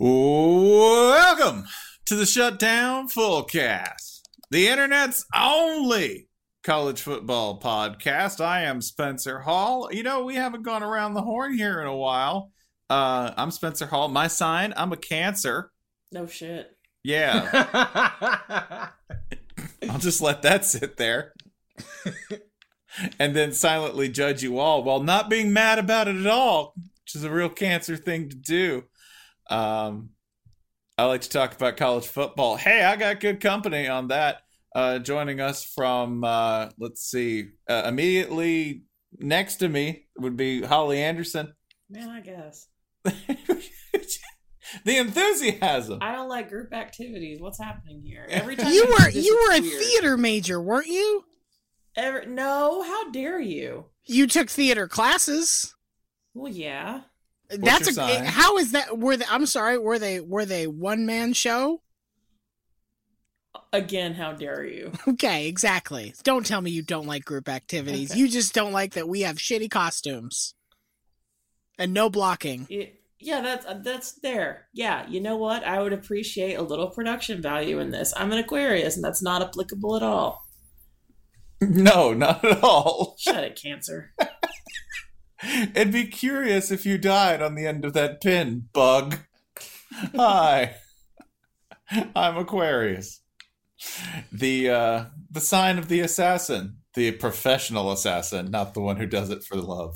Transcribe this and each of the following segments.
Welcome to the Shutdown Fullcast, the internet's only college football podcast. I am Spencer Hall. You know, we haven't gone around the horn here in a while. I'm Spencer Hall. My sign, I'm a Cancer. No shit. Yeah. I'll just let that sit there. And then silently judge you all while not being mad about it at all, which is a real Cancer thing to do. I like to talk about college football. Hey, I got good company on that. Joining us from, immediately next to me would be Holly Anderson. Man, I guess. The enthusiasm. I don't like group activities. What's happening here? Every time You were a weird. theater major, weren't you? No, how dare you? You took theater classes. Well, yeah. What's your sign? How is that? Were they one man show? Again, how dare you? Okay, exactly. Don't tell me you don't like group activities. Okay. You just don't like that we have shitty costumes and no blocking. Yeah, that's there. Yeah, you know what? I would appreciate a little production value in this. I'm an Aquarius, and that's not applicable at all. No, not at all. Shut it, Cancer. It'd be curious if you died on the end of that pin, bug. Hi. I'm Aquarius. The sign of the assassin. The professional assassin, not the one who does it for love.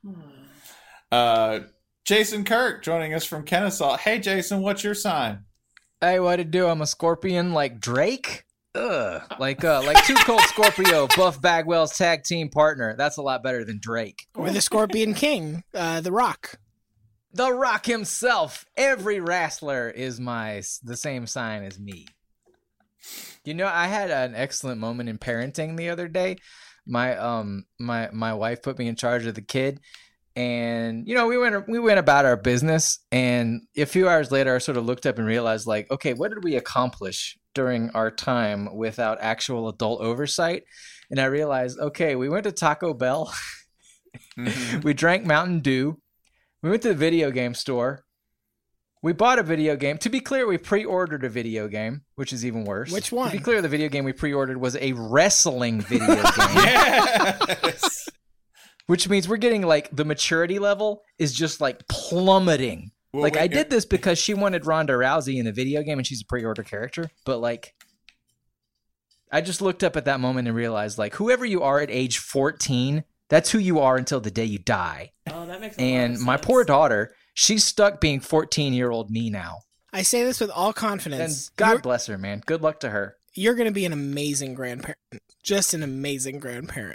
Jason Kirk joining us from Kennesaw. Hey, Jason, what's your sign? Hey, what it do? I'm a Scorpion like Drake. Like Too Cold Scorpio, Buff Bagwell's tag team partner. That's a lot better than Drake. Or the Scorpion King, The Rock. The Rock himself. Every wrestler is the same sign as me. You know, I had an excellent moment in parenting the other day. My wife put me in charge of the kid. And, you know, we went about our business, and a few hours later, I sort of looked up and realized, like, okay, what did we accomplish during our time without actual adult oversight? And I realized, okay, we went to Taco Bell. Mm-hmm. We drank Mountain Dew. We went to the video game store. We bought a video game. To be clear, we pre-ordered a video game, which is even worse. Which one? To be clear, the video game we pre-ordered was a wrestling video game. Yes! Which means we're getting, like, the maturity level is just, like, plummeting. Well, I did this because she wanted Ronda Rousey in the video game and she's a pre-order character. But, like, I just looked up at that moment and realized, like, whoever you are at age 14, that's who you are until the day you die. Oh, that makes a lot of And sense. my poor daughter, she's stuck being 14-year-old me now. I say this with all And confidence. God bless her, man. Good luck to her. You're going to be an amazing grandparent. Just an amazing grandparent.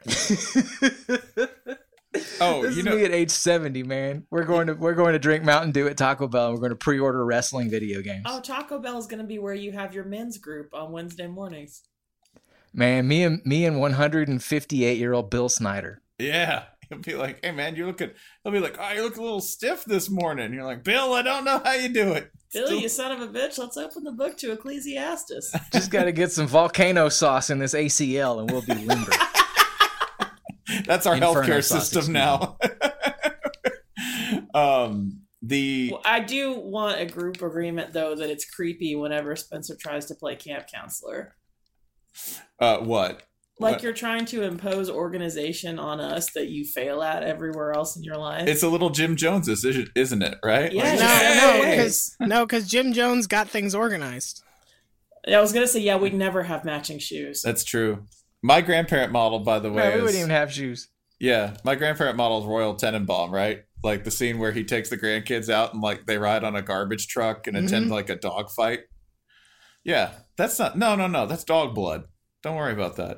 Oh, This you is know, me at age 70, man. We're going to drink Mountain Dew at Taco Bell. And we're going to pre-order wrestling video games. Oh, Taco Bell is going to be where you have your men's group on Wednesday mornings. Man, me and 158-year-old Bill Snyder. yeah. He'll be like, hey, man, he'll be like, oh, you look a little stiff this morning. You're like, Bill, I don't know how you do it. Bill, Still- you son of a bitch, let's open the book to Ecclesiastes. Just got to get some volcano sauce in this ACL and we'll be limber. That's our Inferno healthcare sauce, system now. Well, I do want a group agreement, though, that it's creepy whenever Spencer tries to play camp counselor. What? Like What? you're trying to impose organization on us that you fail at everywhere else in your life. It's a little Jim Jones, isn't it? Right? Yeah, Like, yeah. because Jim Jones got things organized. I was going to say, yeah, we'd never have matching shoes. That's true. My grandparent model, by the way, Man, we is wouldn't even have shoes. yeah. My grandparent model is Royal Tenenbaum, right? Like the scene where he takes the grandkids out and like they ride on a garbage truck and attend like a dog fight. Yeah, that's not. No. That's dog blood. Don't worry about that.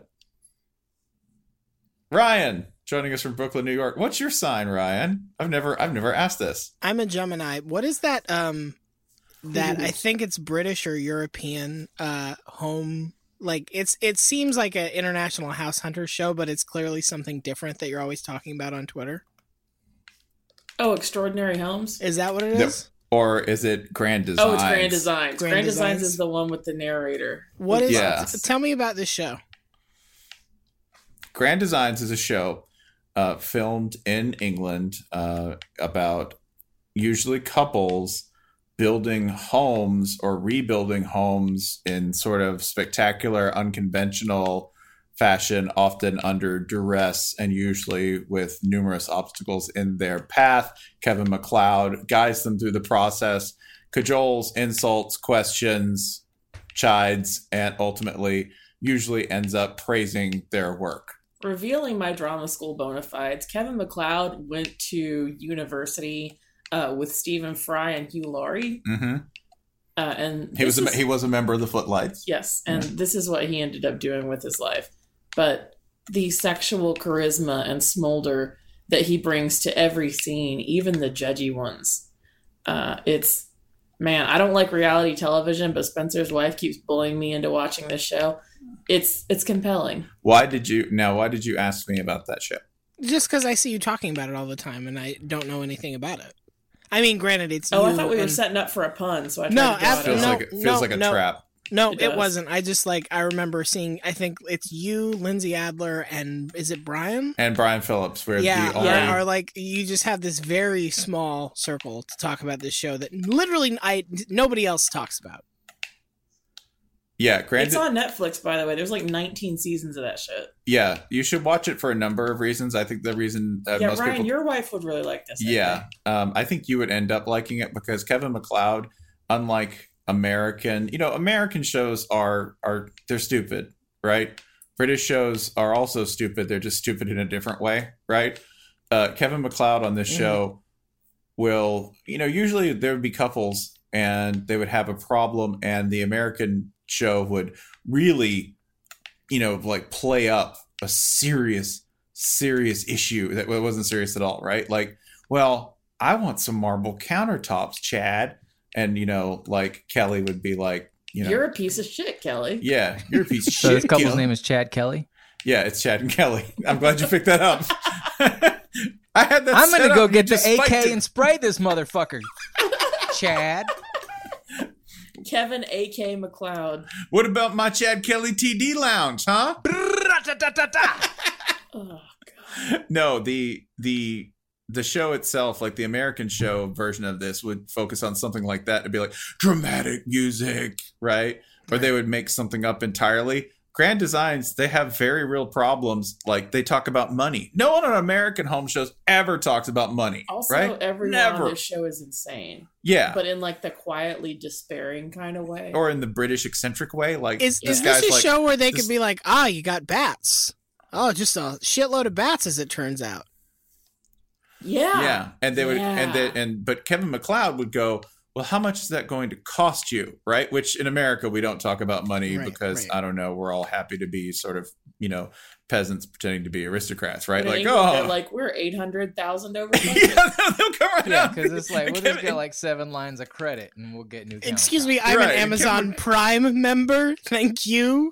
Ryan joining us from Brooklyn, New York. What's your sign, Ryan? I've never asked this. I'm a Gemini. What is that? That I think it's British or European home. Like it seems like an international house hunter show, but it's clearly something different that you're always talking about on Twitter. Oh, Extraordinary Homes? Is that what it No. is? Or is it Grand Designs? Oh, it's Grand Designs. Grand Grand Designs Designs. is the one with the narrator. What is? Yes. Tell me about this show. Grand Designs is a show filmed in England about usually couples building homes or rebuilding homes in sort of spectacular, unconventional fashion, often under duress and usually with numerous obstacles in their path. Kevin MacLeod guides them through the process, cajoles, insults, questions, chides, and ultimately usually ends up praising their work. Revealing my drama school bona fides, Kevin MacLeod went to university with Stephen Fry and Hugh Laurie. Mm-hmm. And he was a member of the Footlights. Yes, and this is what he ended up doing with his life. But the sexual charisma and smolder that he brings to every scene, even the judgy ones, it's, man, I don't like reality television, but Spencer's wife keeps bullying me into watching this show. It's compelling. Why did you ask me about that show? Just because I see you talking about it all the time, and I don't know anything about it. I mean, granted, it's I you thought we were and- setting up for a pun, so I tried No, to go Feels out. like a trap. No, It it does. wasn't. I just I remember seeing. I think it's you, Lindsay Adler, and is it Brian? And Brian Phillips, where Yeah, the only are you just have this very small circle to talk about this show that literally nobody else talks about. yeah, granted, It's on Netflix, by the way. There's like 19 seasons of that shit. yeah, you should watch it for a number of reasons. I think the reason Yeah, most Ryan, people, your wife would really like this. I yeah, think. I think you would end up liking it because Kevin MacLeod, unlike American shows are they're stupid, right? British shows are also stupid. They're just stupid in a different way, right? Kevin MacLeod on this show will, usually there would be couples and they would have a problem, and the American show would really, play up a serious issue that wasn't serious at all, right? Like, well, I want some marble countertops, Chad. And, Kelly would be like, You're a piece of shit, Kelly. yeah, you're a piece of So shit. this couple's Kelly. name is Chad Kelly. Yeah, it's Chad and Kelly. I'm glad you picked that up. I had that. I'm gonna set go up, get you the just AK spiked it. and spray this motherfucker. Chad. Kevin A.K. MacLeod. What about my Chad Kelly TD lounge, huh? Oh, No, the show itself, like the American show version of this, would focus on something like that. It'd be like dramatic music, right? Or they would make something up entirely. Grand Designs, they have very real problems. Like they talk about money. No one on American home shows ever talks about money, Also, right? everyone Never. on this show is insane. Yeah. But in like the quietly despairing kind of way. Or in the British eccentric way. Like Is this this guy's a like, show where they this- could be like, you got bats? Oh, just a shitload of bats, as it turns out. Yeah. Yeah, and they would, Yeah. but Kevin MacLeod would go, well, how much is that going to cost you, right? Which in America we don't talk about money Right, because right. I don't know, we're all happy to be sort of peasants pretending to be aristocrats, right? But in Like, England, they're oh, like, we're 800,000 over budget. yeah, they'll come right Yeah, out. because it's like, we'll just Kevin- get like 7 lines of credit and we'll get new. Excuse countertops. me, I'm Right, an Amazon Prime member. Thank you.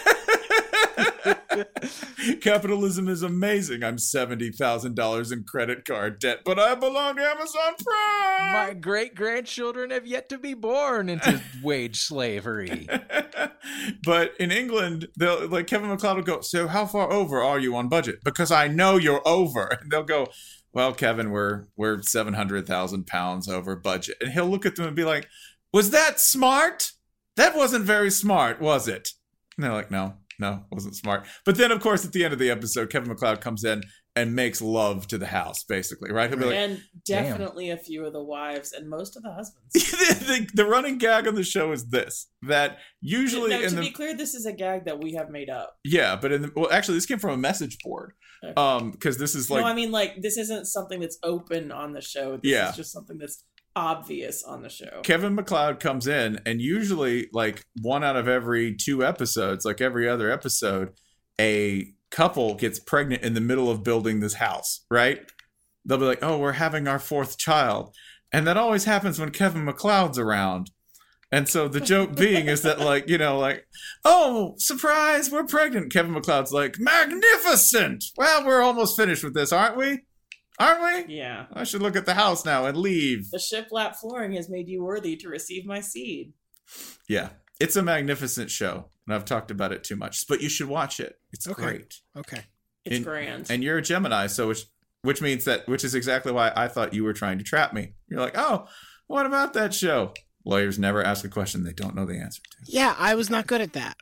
Capitalism is amazing. I'm $70,000 in credit card debt, but I belong to Amazon Prime. My great grandchildren have yet to be born into wage slavery. But in England, they'll like Kevin MacLeod will go, so how far over are you on budget? Because I know you're over. And they'll go, well, Kevin, we're 700,000 pounds over budget. And he'll look at them and be like, was that smart? That wasn't very smart, was it? And they're like, no, it wasn't smart. But then, of course, at the end of the episode, Kevin MacLeod comes in and makes love to the house, basically, right? He'll be like, And definitely a few of the wives and most of the husbands. the running gag on the show is this, that usually No, in to the... be clear, this is a gag that we have made up. Yeah, but actually, this came from a message board. Okay. Because this is like... No, I mean, like, this isn't something that's open on the show. This Yeah. is just something that's obvious on the show. Kevin MacLeod comes in, and usually, like, 1 out of every 2 episodes, like every other episode, a couple gets pregnant in the middle of building this house, right? They'll be like, oh, we're having our 4th child. And that always happens when Kevin MacLeod's around. And so the joke being is that, like, oh, surprise, we're pregnant. Kevin MacLeod's like, magnificent. Well, we're almost finished with this, aren't we? Aren't we? Yeah. I should look at the house now and leave. The shiplap flooring has made you worthy to receive my seed. Yeah. It's a magnificent show, and I've talked about it too much, but you should watch it. It's Okay. great. Okay. It's And- grand. And you're a Gemini, so which is exactly why I thought you were trying to trap me. You're like, oh, What about that show? Lawyers never ask a question they don't know the answer to. Yeah, I was not good at that.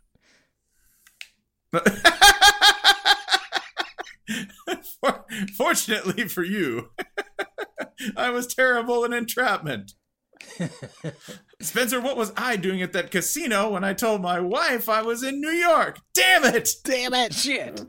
Fortunately for you, I was terrible in entrapment. Spencer, what was I doing at that casino when I told my wife I was in New York? Damn it! Damn it! Shit.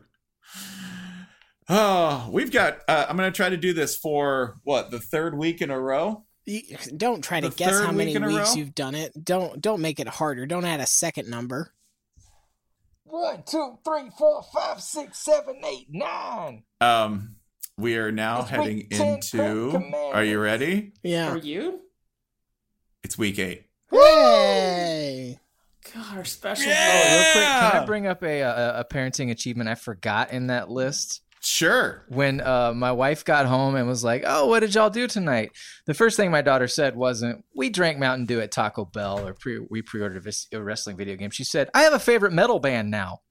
Oh, we've got. I'm going to try to do this for the third week in a row. Don't try to The guess third how many week in a weeks row? you've done it. Don't make it harder. Don't add a second number. 1, 2, 3, 4, 5, 6, 7, 8, 9. We are now It's heading week 10 into. commandments. Are you ready? Yeah. Are you? It's week 8. Hooray! God, our special. Yeah! Oh, real quick, can I bring up a parenting achievement I forgot in that list? Sure. When my wife got home and was like, "Oh, what did y'all do tonight?" The first thing my daughter said wasn't, "We drank Mountain Dew at Taco Bell," or we pre-ordered a wrestling video game. She said, "I have a favorite metal band now."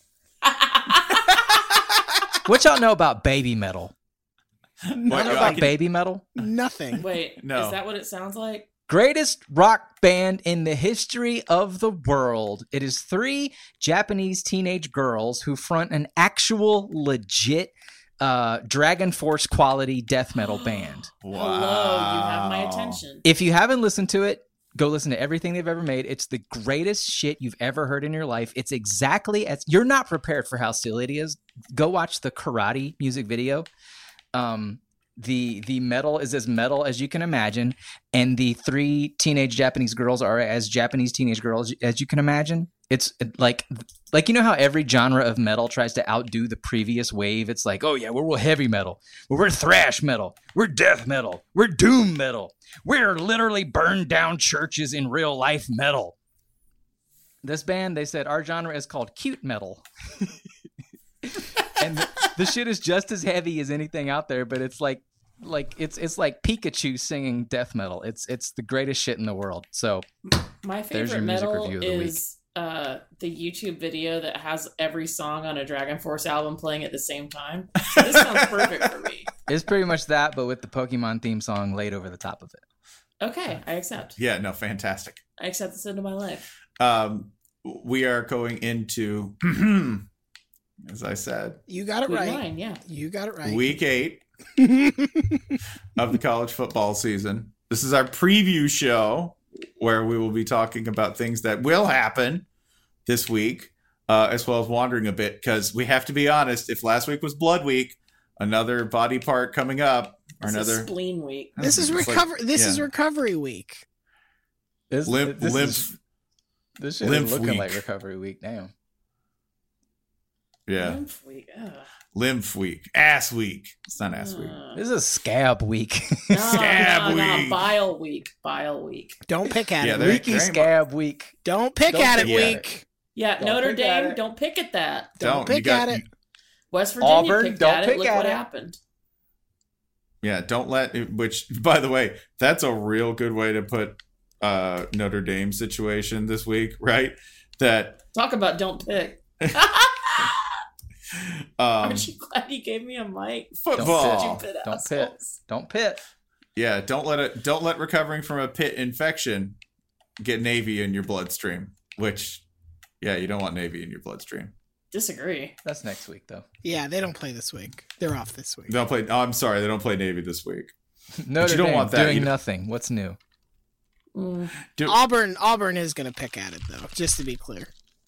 What y'all know about baby metal? What, Know I about can- baby metal? Nothing. Wait, No. is that what it sounds like? Greatest rock band in the history of the world. It is 3 Japanese teenage girls who front an actual legit Dragon Force quality death metal band. Hello, you have my attention. If you haven't listened to it, go listen to everything they've ever made. It's the greatest shit you've ever heard in your life. It's exactly as you're not prepared for how silly it is. Go watch the Karate music video. The metal is as metal as you can imagine, and the 3 teenage Japanese girls are as Japanese teenage girls as you can imagine. It's like you know how every genre of metal tries to outdo the previous wave. It's like, oh yeah, we're heavy metal, we're thrash metal, we're death metal, we're doom metal, we're literally burned down churches in real life metal. This band, they said, our genre is called cute metal. And the shit is just as heavy as anything out there, but it's like it's like Pikachu singing death metal. It's the greatest shit in the world. So My There's your favorite music metal review of the week. is the YouTube video that has every song on a Dragon Force album playing at the same time. So this sounds perfect for me. it's pretty much that, but with the Pokemon theme song laid over the top of it. Okay, I accept. Yeah, no, fantastic. I accept this into my life. We are going into, as I said, You got it Good right. line, yeah. You got it right. week 8 of the college football season. This is our preview show where we will be talking about things that will happen this week, as well as wandering a bit, because we have to be honest. If last week was Blood Week, another body part coming up, or This is another spleen week. This is It's like- recovery. This is yeah. recovery week. This Limp, this shit lymph is looking week. like recovery week. Damn. yeah, Lymph week. Ugh. lymph week, ass week. It's not ass week. This is scab week. Scab no, week. Bile week. Bile week. Don't pick at Yeah, it. there- Week. Leaky scab week. Don't pick Don't at it. pick at Week. Yeah, Don't Notre pick at Dame, it. don't pick at that. Don't you pick got- at it. West Virginia Auburn, picked don't at pick it. Look at what it. happened. Yeah, don't let. Which, by the way, that's a real good way to put Notre Dame situation this week, right? That Talk about don't pick. Aren't you glad you gave me a mic? football. Stupid Don't assholes. pit. Don't pit. Yeah, don't let recovering from a pit infection get Navy in your bloodstream. Which, yeah, you don't want Navy in your bloodstream. Disagree. That's next week though. Yeah, they don't play this week. They're off this week. They don't play. Oh, I'm sorry, they don't play Navy this week. Notre you don't Dame want that. doing You- nothing. What's new? Mm. Auburn is going to pick at it though. Just to be clear.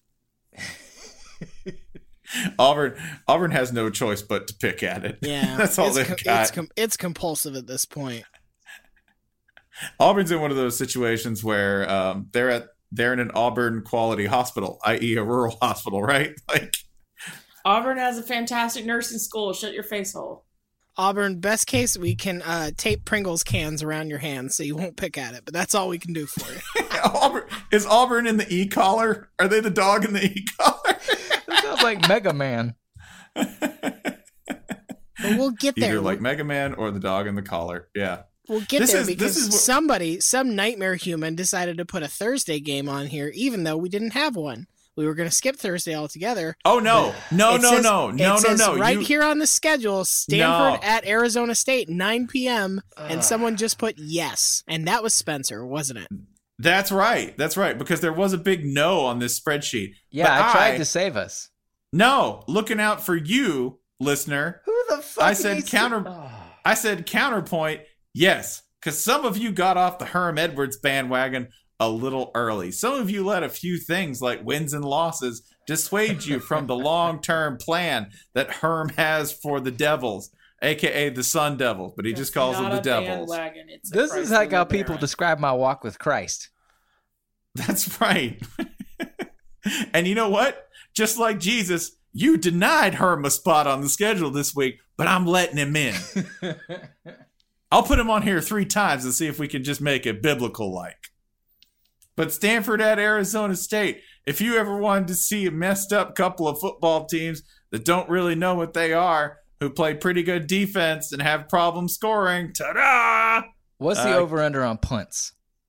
Auburn has no choice but to pick at it. Yeah, That's all it's they've got. It's compulsive at this point. Auburn's in one of those situations where they're in an Auburn quality hospital, i.e., a rural hospital, right? Like, Auburn has a fantastic nursing school. Shut your face hole. Auburn, best case, we can tape Pringles cans around your hands so you won't pick at it. But that's all we can do for you. Is Auburn in the e-collar? Are they the dog in the e-collar? That sounds like Mega Man. But we'll get there. Either like Mega Man or the dog in the collar. Yeah. We'll get This there is- because this is what- some nightmare human decided to put a Thursday game on here, even though we didn't have one. we were going to skip Thursday altogether. Oh no, no, It no, says- no, it no, no, says no! Right You- here on the schedule, Stanford No. at Arizona State, 9 p.m. And someone just put yes, and that was Spencer, wasn't it? That's right. That's right. Because there was a big no on this spreadsheet. Yeah, But I tried to save us. No, looking out for you, listener. Who the fuck? I said I said counterpoint. Yes, because some of you got off the Herm Edwards bandwagon a little early. Some of you let a few things like wins and losses dissuade you from the long-term plan that Herm has for the Devils, aka the Sun Devils, but he just calls them the Devils. This is like how people describe my walk with Christ. That's right. And you know what? Just like Jesus, you denied Herm a spot on the schedule this week, but I'm letting him in. I'll put him on here 3 times and see if we can just make it biblical-like. But Stanford at Arizona State, if you ever wanted to see a messed up couple of football teams that don't really know what they are, who play pretty good defense and have problem scoring, ta-da! What's the over-under on punts?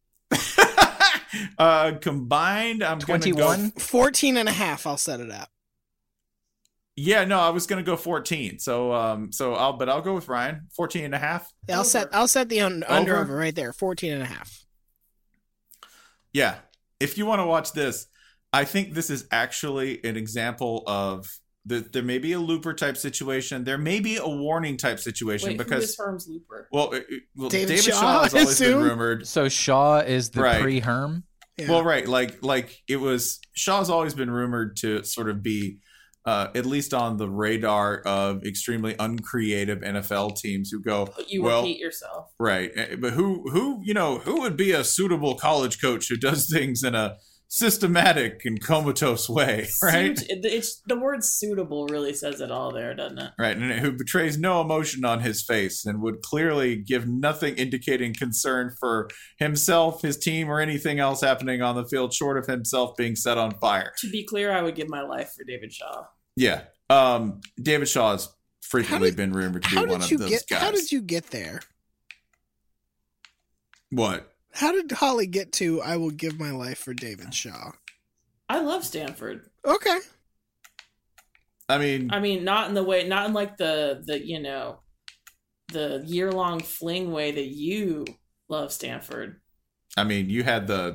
Combined, I'm going to 21? go... 14 and a half, I'll set it up. Yeah, no, I was going to go 14. So I'll go with Ryan. 14 and a half. Yeah, I'll set the under over right there, 14 and a half. Yeah. If you want to watch this, I think this is actually an example of there may be a looper type situation. There may be a warning type situation. Wait, because who is Herm's looper? Well, David David Shaw, Shaw has I always been assume? rumored. So Shaw is the Right. pre-Herm? Yeah. Well, right, like it was Shaw's always been rumored to sort of be at least on the radar of extremely uncreative NFL teams who go, But you well, repeat yourself. right. But who would be a suitable college coach who does things in a systematic and comatose way, right? It's the word suitable really says it all there, doesn't it? Right, and who betrays no emotion on his face and would clearly give nothing indicating concern for himself, his team, or anything else happening on the field short of himself being set on fire. To be clear, I would give my life for David Shaw. Yeah. David Shaw has frequently been rumored to be one of those guys. How did you get there? What? How did Holly get to I will give my life for David Shaw? I love Stanford. Okay. I mean, not in like the year-long fling way that you love Stanford. I mean, you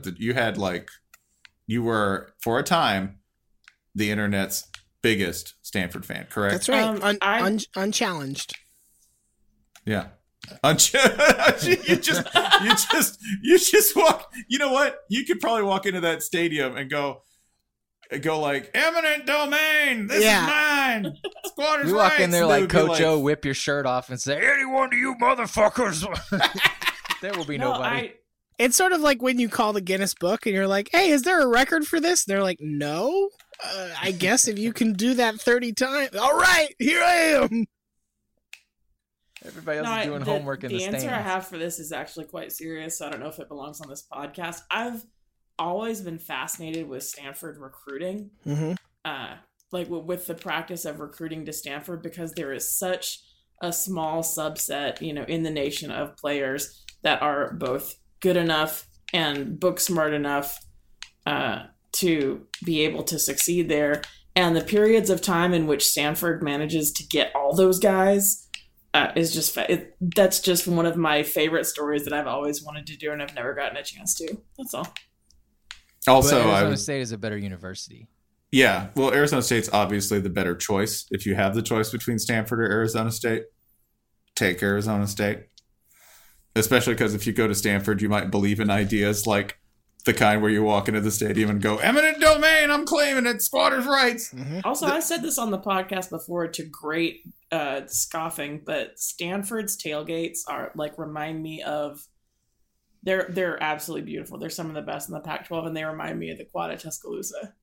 were for a time the internet's biggest Stanford fan, correct? That's right. Unchallenged. Yeah. You just walk. You know what? You could probably walk into that stadium and go like eminent domain. This is mine. Squatters' You walk rights. in there And like they would be Coach O, whip your shirt off and say, "Any one of you motherfuckers." There will be nobody. It's sort of like when you call the Guinness Book and you're like, "Hey, is there a record for this?" And they're like, "No. I guess if you can do that 30 times, all right, here I am." Everybody else is doing homework in the stands. The answer I have for this is actually quite serious, so I don't know if it belongs on this podcast. I've always been fascinated with Stanford recruiting, like with the practice of recruiting to Stanford, because there is such a small subset, in the nation of players that are both good enough and book smart enough to be able to succeed there. And the periods of time in which Stanford manages to get all those guys is just that's just one of my favorite stories that I've always wanted to do and I've never gotten a chance to. That's all. Also, Arizona State is a better university. Yeah, well, Arizona State's obviously the better choice. If you have the choice between Stanford or Arizona State, take Arizona State. Especially because if you go to Stanford, you might believe in ideas like the kind where you walk into the stadium and go, eminent domain, I'm claiming it, squatters' rights. Also, I said this on the podcast before to great scoffing, but Stanford's tailgates remind me of they're absolutely beautiful. They're some of the best in the Pac-12, and they remind me of the Quad at Tuscaloosa.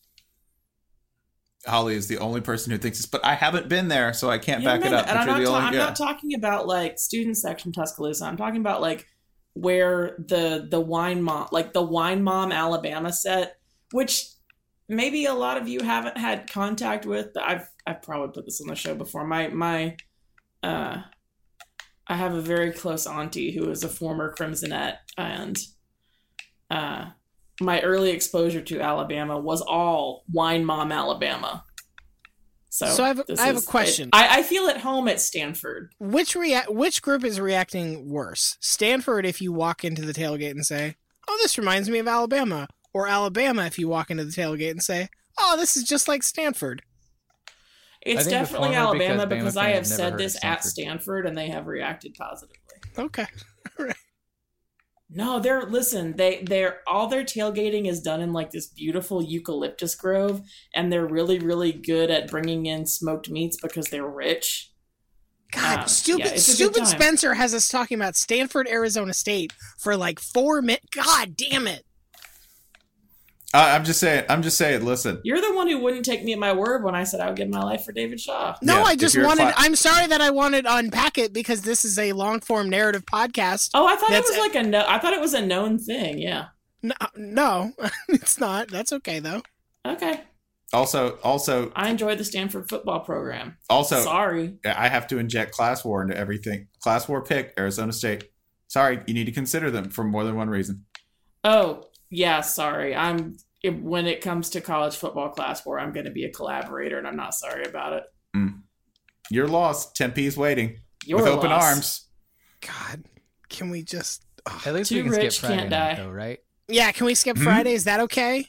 Holly is the only person who thinks this, but I haven't been there, so I can't back it up. And I'm not talking about like student section Tuscaloosa. I'm talking about like where the Wine Mom Alabama set, which maybe a lot of you haven't had contact with, but I've probably put this on the show before. I have a very close auntie who is a former Crimsonette, and my early exposure to Alabama was all Wine Mom, Alabama. So I have a question. I feel at home at Stanford. Which group is reacting worse? Stanford if you walk into the tailgate and say, "Oh, this reminds me of Alabama," or Alabama if you walk into the tailgate and say, "Oh, this is just like Stanford." It's definitely Alabama because I have said this at Stanford and they have reacted positively. Okay. Right. No, they're all their tailgating is done in like this beautiful eucalyptus grove, and they're really, really good at bringing in smoked meats because they're rich. God, stupid Spencer has us talking about Stanford, Arizona State for like 4 minutes. God damn it. I'm just saying, listen. You're the one who wouldn't take me at my word when I said I would give my life for David Shaw. No, I'm sorry that I wanted to unpack it because this is a long form narrative podcast. Oh, I thought it was I thought it was a known thing. Yeah. No, it's not. That's okay though. Okay. Also, I enjoyed the Stanford football program. Also, sorry, I have to inject class war into everything. Class war pick Arizona State. Sorry, you need to consider them for more than one reason. Oh. Yeah, sorry. When it comes to college football class war, I'm going to be a collaborator, and I'm not sorry about it. You're lost. Tempe's waiting You're with open lost. arms. God, can we just? At least Too we can skip rich, Friday can't night, die. though, right? Yeah, can we skip Friday? Is that okay?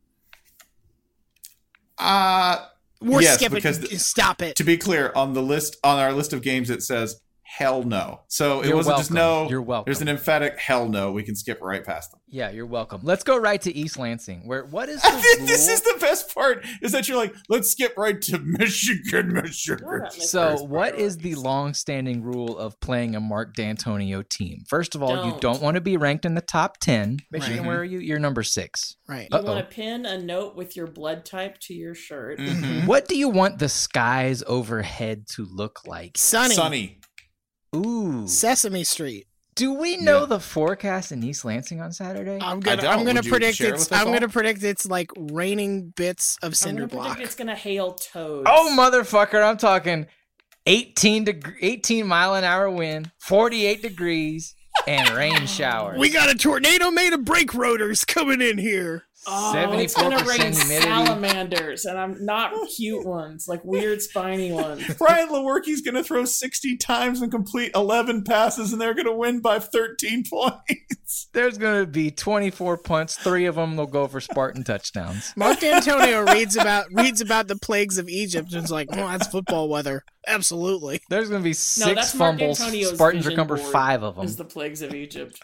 We're yes, skipping. because stop it. To be clear, on our list of games, it says hell no. So it wasn't just no. You're welcome. There's an emphatic hell no. We can skip right past them. Yeah, you're welcome. Let's go right to East Lansing. What is the This is the best part, is that you're like, let's skip right to Michigan. So what is the long-standing rule of playing a Mark D'Antonio team? First of all, you don't want to be ranked in the top 10. Michigan, Right. Where are you? You're number 6. Right. You want to pin a note with your blood type to your shirt. Mm-hmm. What do you want the skies overhead to look like? Sunny. Ooh. Sesame Street. Do we know the forecast in East Lansing on Saturday? I'm gonna predict it's like raining bits of cinder block. It's gonna hail toads. Oh, motherfucker! I'm talking 18 mile an hour wind, 48 degrees, and rain showers. We got a tornado made of brake rotors coming in here. Oh, it's gonna rain salamanders, and I'm not cute ones, like weird spiny ones. Brian Lewerke's going to throw 60 times and complete 11 passes, and they're going to win by 13 points. There's going to be 24 punts. 3 of them will go for Spartan touchdowns. Mark D'Antonio reads about the plagues of Egypt and is like, "Oh, that's football weather." Absolutely. There's going to be 6 fumbles. Spartans recover 5 of them. Is the plagues of Egypt.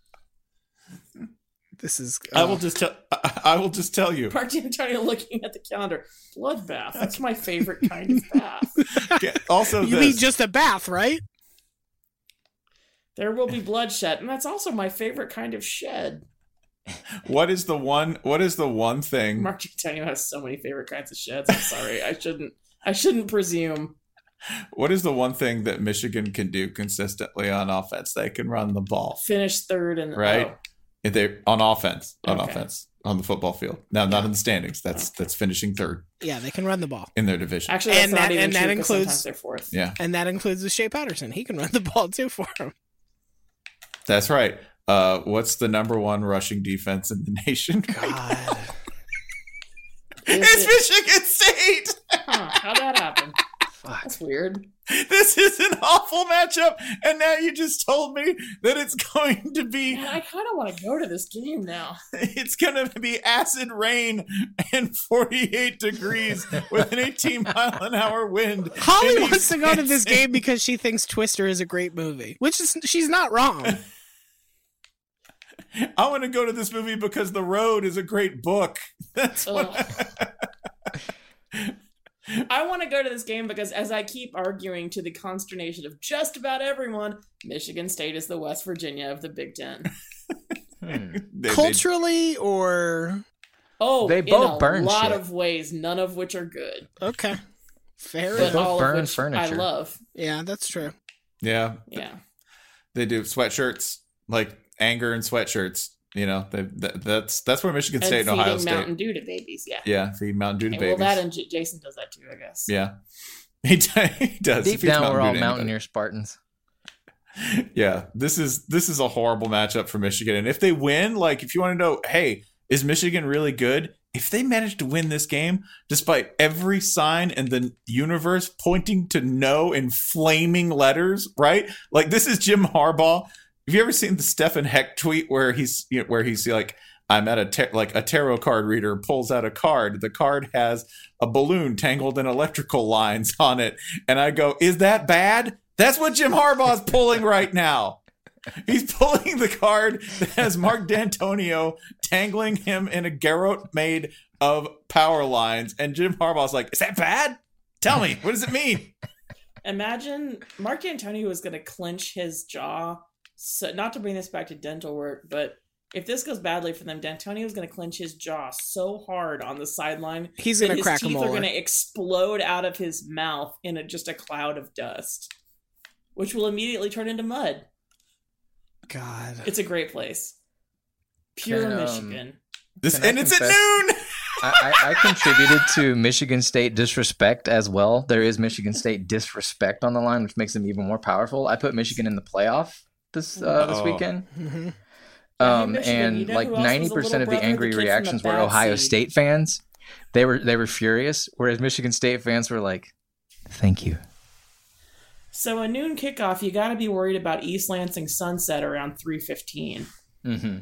This is. I will just tell you. Mark D'Antonio looking at the calendar. Bloodbath. That's my favorite kind of bath. Okay, also, you mean just a bath, right? There will be bloodshed, and that's also my favorite kind of shed. What is the one thing? Mark D'Antonio has so many favorite kinds of sheds. I'm sorry. I shouldn't presume. What is the one thing that Michigan can do consistently on offense? They can run the ball. Finish third and right. Oh. If they on offense on the football field. Now, not in the standings. That's finishing third. Yeah, they can run the ball in their division. Actually, that's not even true, includes sometimes they're fourth. Yeah, and that includes Shea Patterson. He can run the ball too for him. That's right. What's the number 1 rushing defense in the nation? God, it's Michigan State. How'd that happen? That's weird. This is an awful matchup, and now you just told me that it's going to be. Man, I kind of want to go to this game now. It's going to be acid rain and 48 degrees with an 18-mile-an-hour wind. Holly wants to go to this game because she thinks Twister is a great movie, which is she's not wrong. I want to go to this movie because The Road is a great book. That's what. I want to go to this game because, as I keep arguing to the consternation of just about everyone, Michigan State is the West Virginia of the Big Ten. Culturally, or they both burn a lot shit. of ways, none of which are good. Okay, fair But enough. all burn of which furniture. I love. Yeah, that's true. Yeah, They do sweatshirts, like anger and sweatshirts. You know, that's where Michigan State and Ohio State. Mountain Dew to babies, feed Mountain Dew to babies. Well, that and Jason does that too, I guess. Yeah, he does. Deep down, we're all Mountaineer Spartans. Yeah, this is a horrible matchup for Michigan, and if they win, like if you want to know, hey, is Michigan really good? If they manage to win this game, despite every sign in the universe pointing to no in flaming letters, right? Like, this is Jim Harbaugh. Have you ever seen the Stephen Heck tweet where he's like, I'm at a tarot card reader pulls out a card. The card has a balloon tangled in electrical lines on it. And I go, is that bad? That's what Jim Harbaugh is pulling right now. He's pulling the card that has Mark D'Antonio tangling him in a garrote made of power lines. And Jim Harbaugh's like, is that bad? Tell me, what does it mean? Imagine Mark D'Antonio was going to clench his jaw. So, not to bring this back to dental work, but if this goes badly for them, D'Antonio is going to clench his jaw so hard on the sideline. He's going to crack a molar. His teeth are going to explode out of his mouth in just a cloud of dust, which will immediately turn into mud. God. It's a great place. Pure Michigan. It's at noon! I contributed to Michigan State disrespect as well. There is Michigan State disrespect on the line, which makes them even more powerful. I put Michigan in the playoff this weekend. Mm-hmm. And like 90% of the angry reactions were Ohio State fans. They were furious, whereas Michigan State fans were like, "Thank you." So a noon kickoff, you got to be worried about East Lansing sunset around 3:15. Mm-hmm.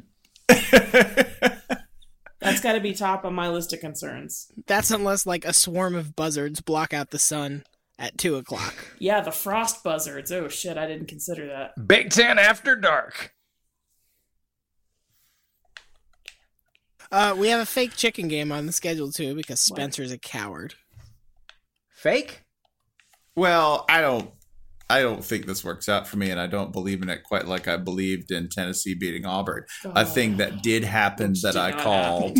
That's got to be top on my list of concerns. That's unless like a swarm of buzzards block out the sun at 2:00. Yeah, the frost buzzards. Oh shit, I didn't consider that. Big Ten after dark. We have a fake chicken game on the schedule too because Spencer's a coward. Fake? Well, I don't think this works out for me, and I don't believe in it quite like I believed in Tennessee beating Auburn. A thing that did happen that I called.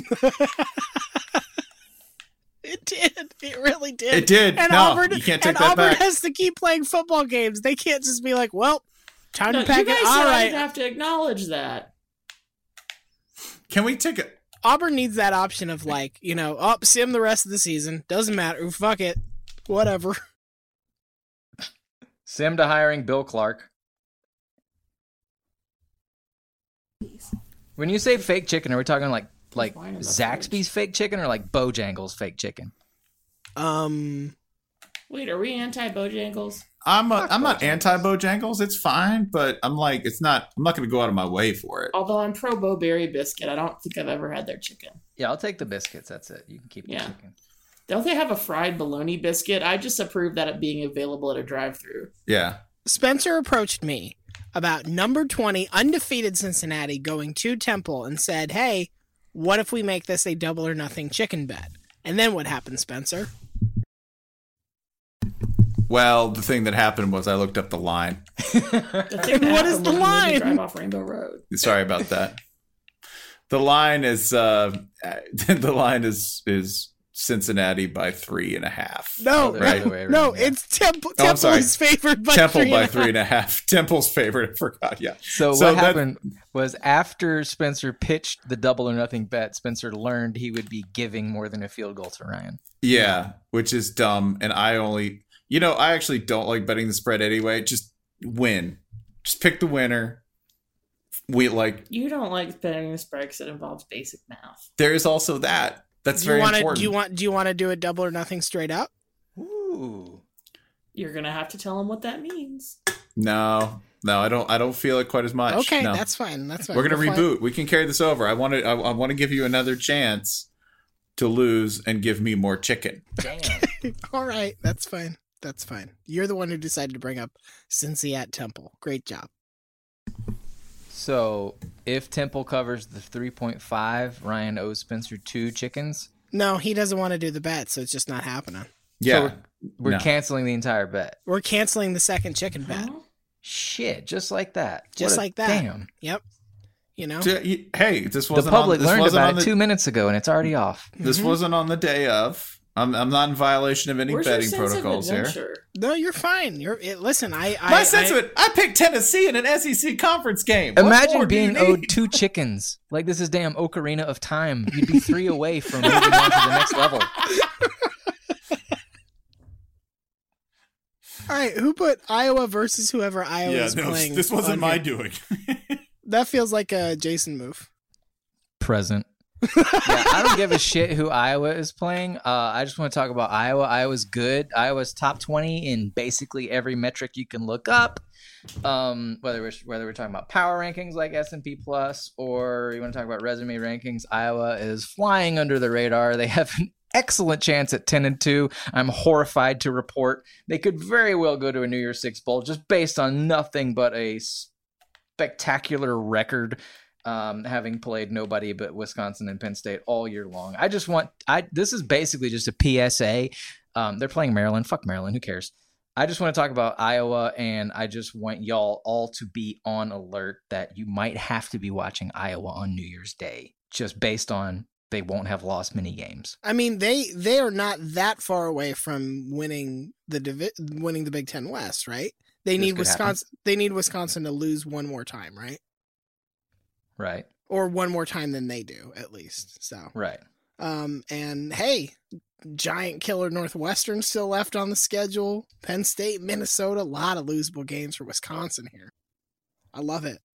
It did. It really did. It did. And no, Auburn, you can't take and that Auburn back. has to keep playing football games. They can't just be like, well, time to You pack guys it. All said I right. didn't have to acknowledge that. Can we take it? Auburn needs that option of like, sim the rest of the season. Doesn't matter. Fuck it. Whatever. Sim to hiring Bill Clark. When you say fake chicken, are we talking like Zaxby's fake chicken or like Bojangles fake chicken? Wait, are we anti-Bojangles? I'm not anti Bojangles. It's fine, but I'm like, I'm not going to go out of my way for it. Although I'm pro Bo-Berry biscuit. I don't think I've ever had their chicken. Yeah, I'll take the biscuits. That's it. You can keep the chicken. Don't they have a fried bologna biscuit? I just approve that it being available at a drive-thru. Yeah. Spencer approached me about number 20 undefeated Cincinnati going to Temple and said, hey, what if we make this a double or nothing chicken bet? And then what happened, Spencer? Well, the thing that happened was I looked up the line. What is the line? Drive off Rainbow Road. Sorry about that. The line is Cincinnati by 3.5. No, right? No, it's Temple. Oh, I'm sorry. Temple's favored by Temple 3.5. by 3.5. Temple's favorite. I forgot. Yeah. So what happened was after Spencer pitched the double or nothing bet, Spencer learned he would be giving more than a field goal to Ryan. Yeah, which is dumb. And I actually don't like betting the spread anyway. Just win. Just pick the winner. You don't like betting the spread because it involves basic math. There is also that. That's very important. Do you want to do a double or nothing straight up? Ooh. You're gonna have to tell him what that means. No, I don't feel it quite as much. Okay, no. that's fine. We're gonna reboot. We can carry this over. I want to give you another chance to lose and give me more chicken. Damn. All right, that's fine. That's fine. You're the one who decided to bring up Cincy at Temple. Great job. So if Temple covers the 3.5, Ryan owes Spencer 2 chickens. No, he doesn't want to do the bet, so it's just not happening. Yeah, so we're canceling the entire bet. We're canceling the second chicken bet. Huh? Shit, just like that. Just like that. Damn. Yep. Hey, this wasn't The public on, this learned wasn't about on it 2 minutes ago, and it's already off. This wasn't on the day of. I'm not in violation of any Where's betting your sense protocols of here. adventure? No, you're fine. Listen, My sense of it. I picked Tennessee in an SEC conference game. What more Imagine do being you owed need? 2 chickens. Like this is damn Ocarina of Time. You'd be 3 away from moving on to the next level. All right, who put Iowa versus whoever Iowa is playing? this wasn't on my here? doing. That feels like a Jason move. Present. Yeah, I don't give a shit who Iowa is playing. I just want to talk about Iowa. Iowa's good. Iowa's top 20 in basically every metric you can look up. Whether we're talking about power rankings like S&P Plus, or you want to talk about resume rankings, Iowa is flying under the radar. They have an excellent chance at 10-2. I'm horrified to report they could very well go to a New Year's Six bowl just based on nothing but a spectacular record. Having played nobody but Wisconsin and Penn State all year long. This is basically just a PSA. They're playing Maryland. Fuck Maryland. Who cares? I just want to talk about Iowa, and I just want y'all all to be on alert that you might have to be watching Iowa on New Year's Day, just based on they won't have lost many games. I mean, they are not that far away from winning the Big Ten West, right? They need Wisconsin. They need Wisconsin to lose one more time, right? Right. Or one more time than they do, at least. So right. And hey, giant killer Northwestern still left on the schedule. Penn State, Minnesota, a lot of losable games for Wisconsin here. I love it.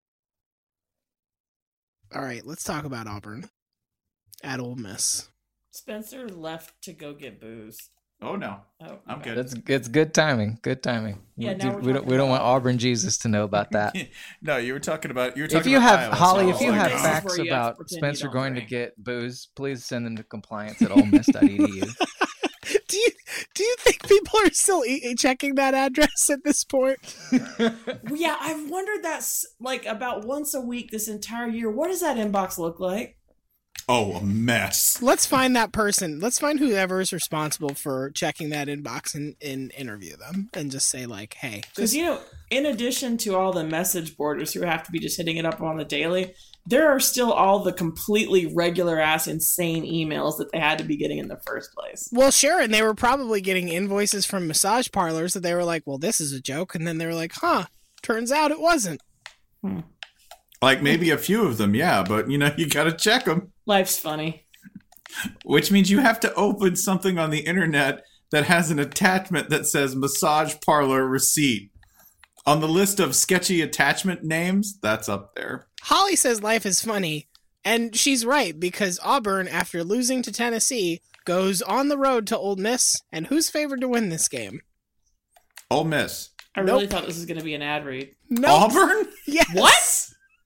All right, let's talk about Auburn at Ole Miss. Spencer left to go get booze. Oh no, Oh, I'm okay. good. It's good timing. Good timing. Yeah, now we don't want Auburn Jesus to know about that. No, you were talking about If you have Iowa, Holly, so if you like, have this is facts where you have to about pretend you Spencer don't going drink. to get booze, please send them to compliance at olemiss.edu. Do you think people are still checking that address at this point? Yeah, I've wondered that like about once a week this entire year. What does that inbox look like? Oh, a mess. Let's find that person. Let's find whoever is responsible for checking that inbox and interview them and just say like, hey. Because, in addition to all the message boarders who have to be just hitting it up on the daily, there are still all the completely regular ass insane emails that they had to be getting in the first place. Well, sure. And they were probably getting invoices from massage parlors that they were like, well, this is a joke. And then they were like, turns out it wasn't. Like maybe a few of them, yeah, but you got to check them. Life's funny. Which means you have to open something on the internet that has an attachment that says massage parlor receipt. On the list of sketchy attachment names, that's up there. Holly says life is funny. And she's right, because Auburn, after losing to Tennessee, goes on the road to Ole Miss. And who's favored to win this game? Ole Miss. I really thought this was going to be an ad read. No. Auburn? Yes. What?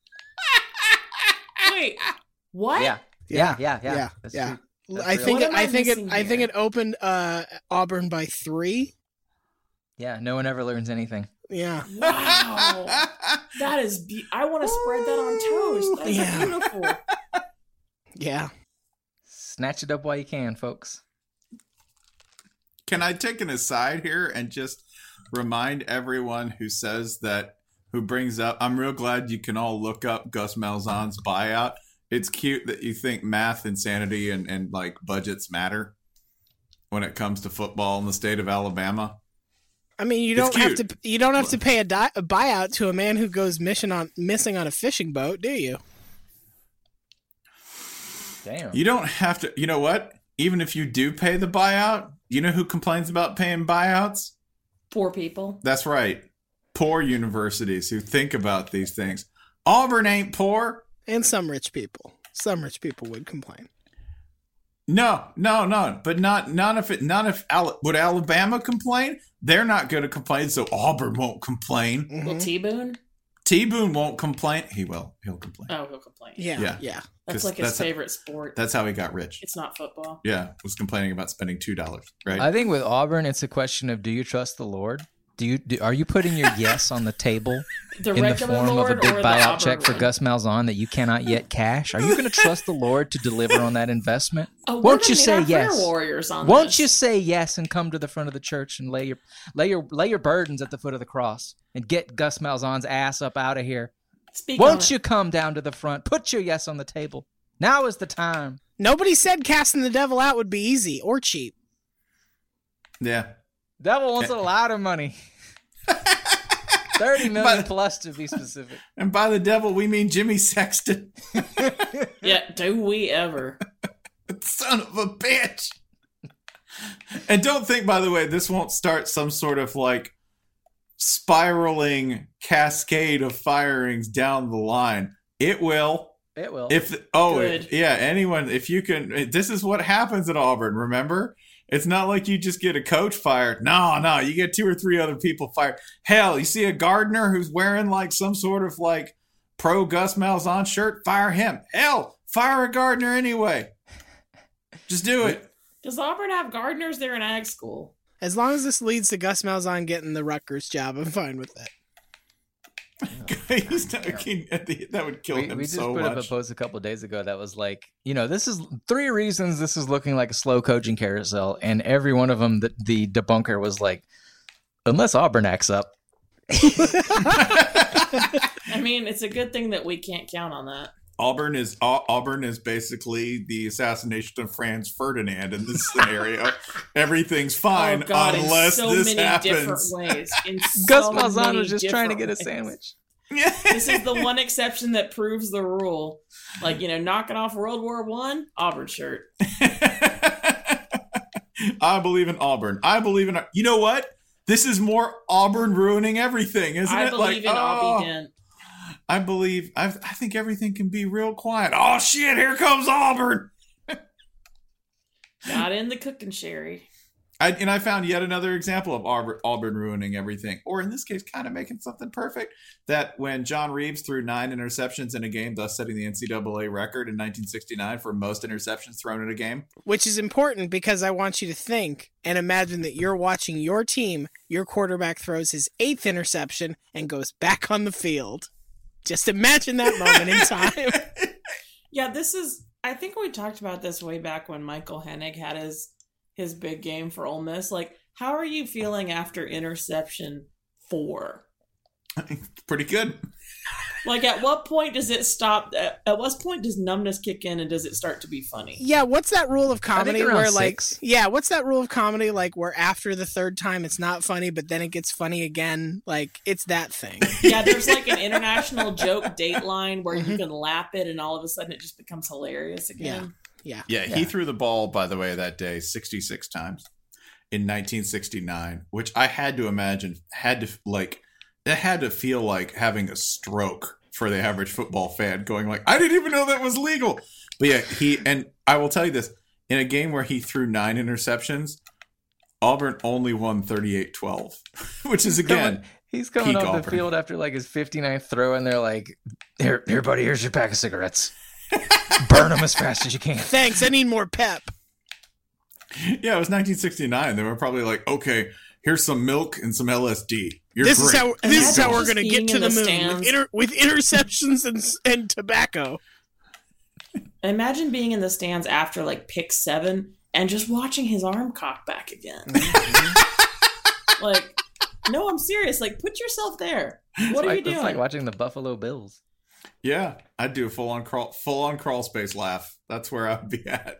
Wait, what? Yeah. That's Yeah. true. I That's think real. it, What am I I think it missing I think here? it opened Auburn by 3. Yeah, no one ever learns anything. Yeah. Wow. That is I want to spread that on toast. That is Yeah. beautiful. Yeah. Snatch it up while you can, folks. Can I take an aside here and just remind everyone who brings up, I'm real glad you can all look up Gus Malzahn's buyout. It's cute that you think math, insanity, and like budgets matter when it comes to football in the state of Alabama. I mean, you It's don't have cute. to pay a buyout to a man who goes missing on a fishing boat, do you? Damn. You don't have to. You know what? Even if you do pay the buyout, you know who complains about paying buyouts? Poor people. That's right. Poor universities who think about these things. Auburn ain't poor. And some rich people would complain. No. But not if would Alabama complain? They're not going to complain, so Auburn won't complain. Mhm. Will T-Boone? T-Boone won't complain. He will. He'll complain. Oh, he'll complain. Yeah. That's 'Cause like his that's- favorite sport. That's how he got rich. It's not football. Yeah, was complaining about spending $2, right? I think with Auburn, it's a question of, do you trust the Lord? Are you putting your yes on the table The in the regular form Lord of a big or the buyout Auburn check for one? Gus Malzahn that you cannot yet cash? Are you going to trust the Lord to deliver on that investment? Oh, Won't we're you gonna say need our prayer yes? warriors on Won't this. you say yes and come to the front of the church and lay your burdens at the foot of the cross and get Gus Malzahn's ass up out of here? Speak on Won't it. you come down to the front? Put your yes on the table. Now is the time. Nobody said casting the devil out would be easy or cheap. Yeah. Devil wants a lot of money. 30 million plus to be specific. And by the devil, we mean Jimmy Sexton. Yeah, do we ever? Son of a bitch. And don't think, by the way, this won't start some sort of like spiraling cascade of firings down the line. It will. It will. Good. Anyone, if you can, this is what happens at Auburn, remember? It's not like you just get a coach fired. No, you get 2 or 3 other people fired. Hell, you see a gardener who's wearing like some sort of like pro Gus Malzahn shirt, fire him. Hell, fire a gardener anyway. Just do it. Does Auburn have gardeners? They're in ag school. As long as this leads to Gus Malzahn getting the Rutgers job, I'm fine with that. He's not, that would kill him so much. We just put up a post a couple of days ago that was like, this is 3 reasons this is looking like a slow coaching carousel, and every one of them, the debunker was like, unless Auburn acts up. I mean, it's a good thing that we can't count on that. Auburn is basically the assassination of Franz Ferdinand in this scenario. Everything's fine unless in so this many happens. Different ways. Gus Malzahn was just trying to get a sandwich. Yeah. This is the one exception that proves the rule. Like, knocking off World War I, Auburn shirt. I believe in Auburn. I believe in. You know what? This is more Auburn ruining everything, isn't it? I believe in Aubie Dent. I think everything can be real quiet. Oh shit, here comes Auburn. Got in the cooking sherry. I found yet another example of Auburn ruining everything, or in this case, kind of making something perfect. That when John Reeves threw 9 interceptions in a game, thus setting the NCAA record in 1969 for most interceptions thrown in a game. Which is important because I want you to think and imagine that you're watching your team, your quarterback throws his 8th interception and goes back on the field. Just imagine that moment in time. Yeah, I think we talked about this way back when Michael Hennig had his big game for Ole Miss. Like, how are you feeling after interception 4? Pretty good. Like, at what point does it stop? At what point does numbness kick in and does it start to be funny? Yeah, what's that rule of comedy where, like, 6. Yeah, what's that rule of comedy, like, where after the third time it's not funny, but then it gets funny again? Like, it's that thing. Yeah, there's, like, an international joke dateline where you can lap it and all of a sudden it just becomes hilarious again. Yeah. He threw the ball, by the way, that day 66 times in 1969, which I had to imagine it had to feel like having a stroke for the average football fan, going like, I didn't even know that was legal. But yeah, and I will tell you this, in a game where he threw 9 interceptions, Auburn only won 38-12, which is, again, he's coming off Auburn. the field after like his 59th throw, and they're like, here, buddy, here's your pack of cigarettes. Burn them as fast as you can. Thanks, I need more pep. Yeah, it was 1969. They were probably like, okay, here's some milk and some LSD. This is how we're going to get to the moon with interceptions and tobacco. Imagine being in the stands after like pick 7 and just watching his arm cock back again. Like, no, I'm serious. Like, put yourself there. What are you doing? It's like watching the Buffalo Bills. Yeah, I'd do a full on crawl space laugh. That's where I'd be at.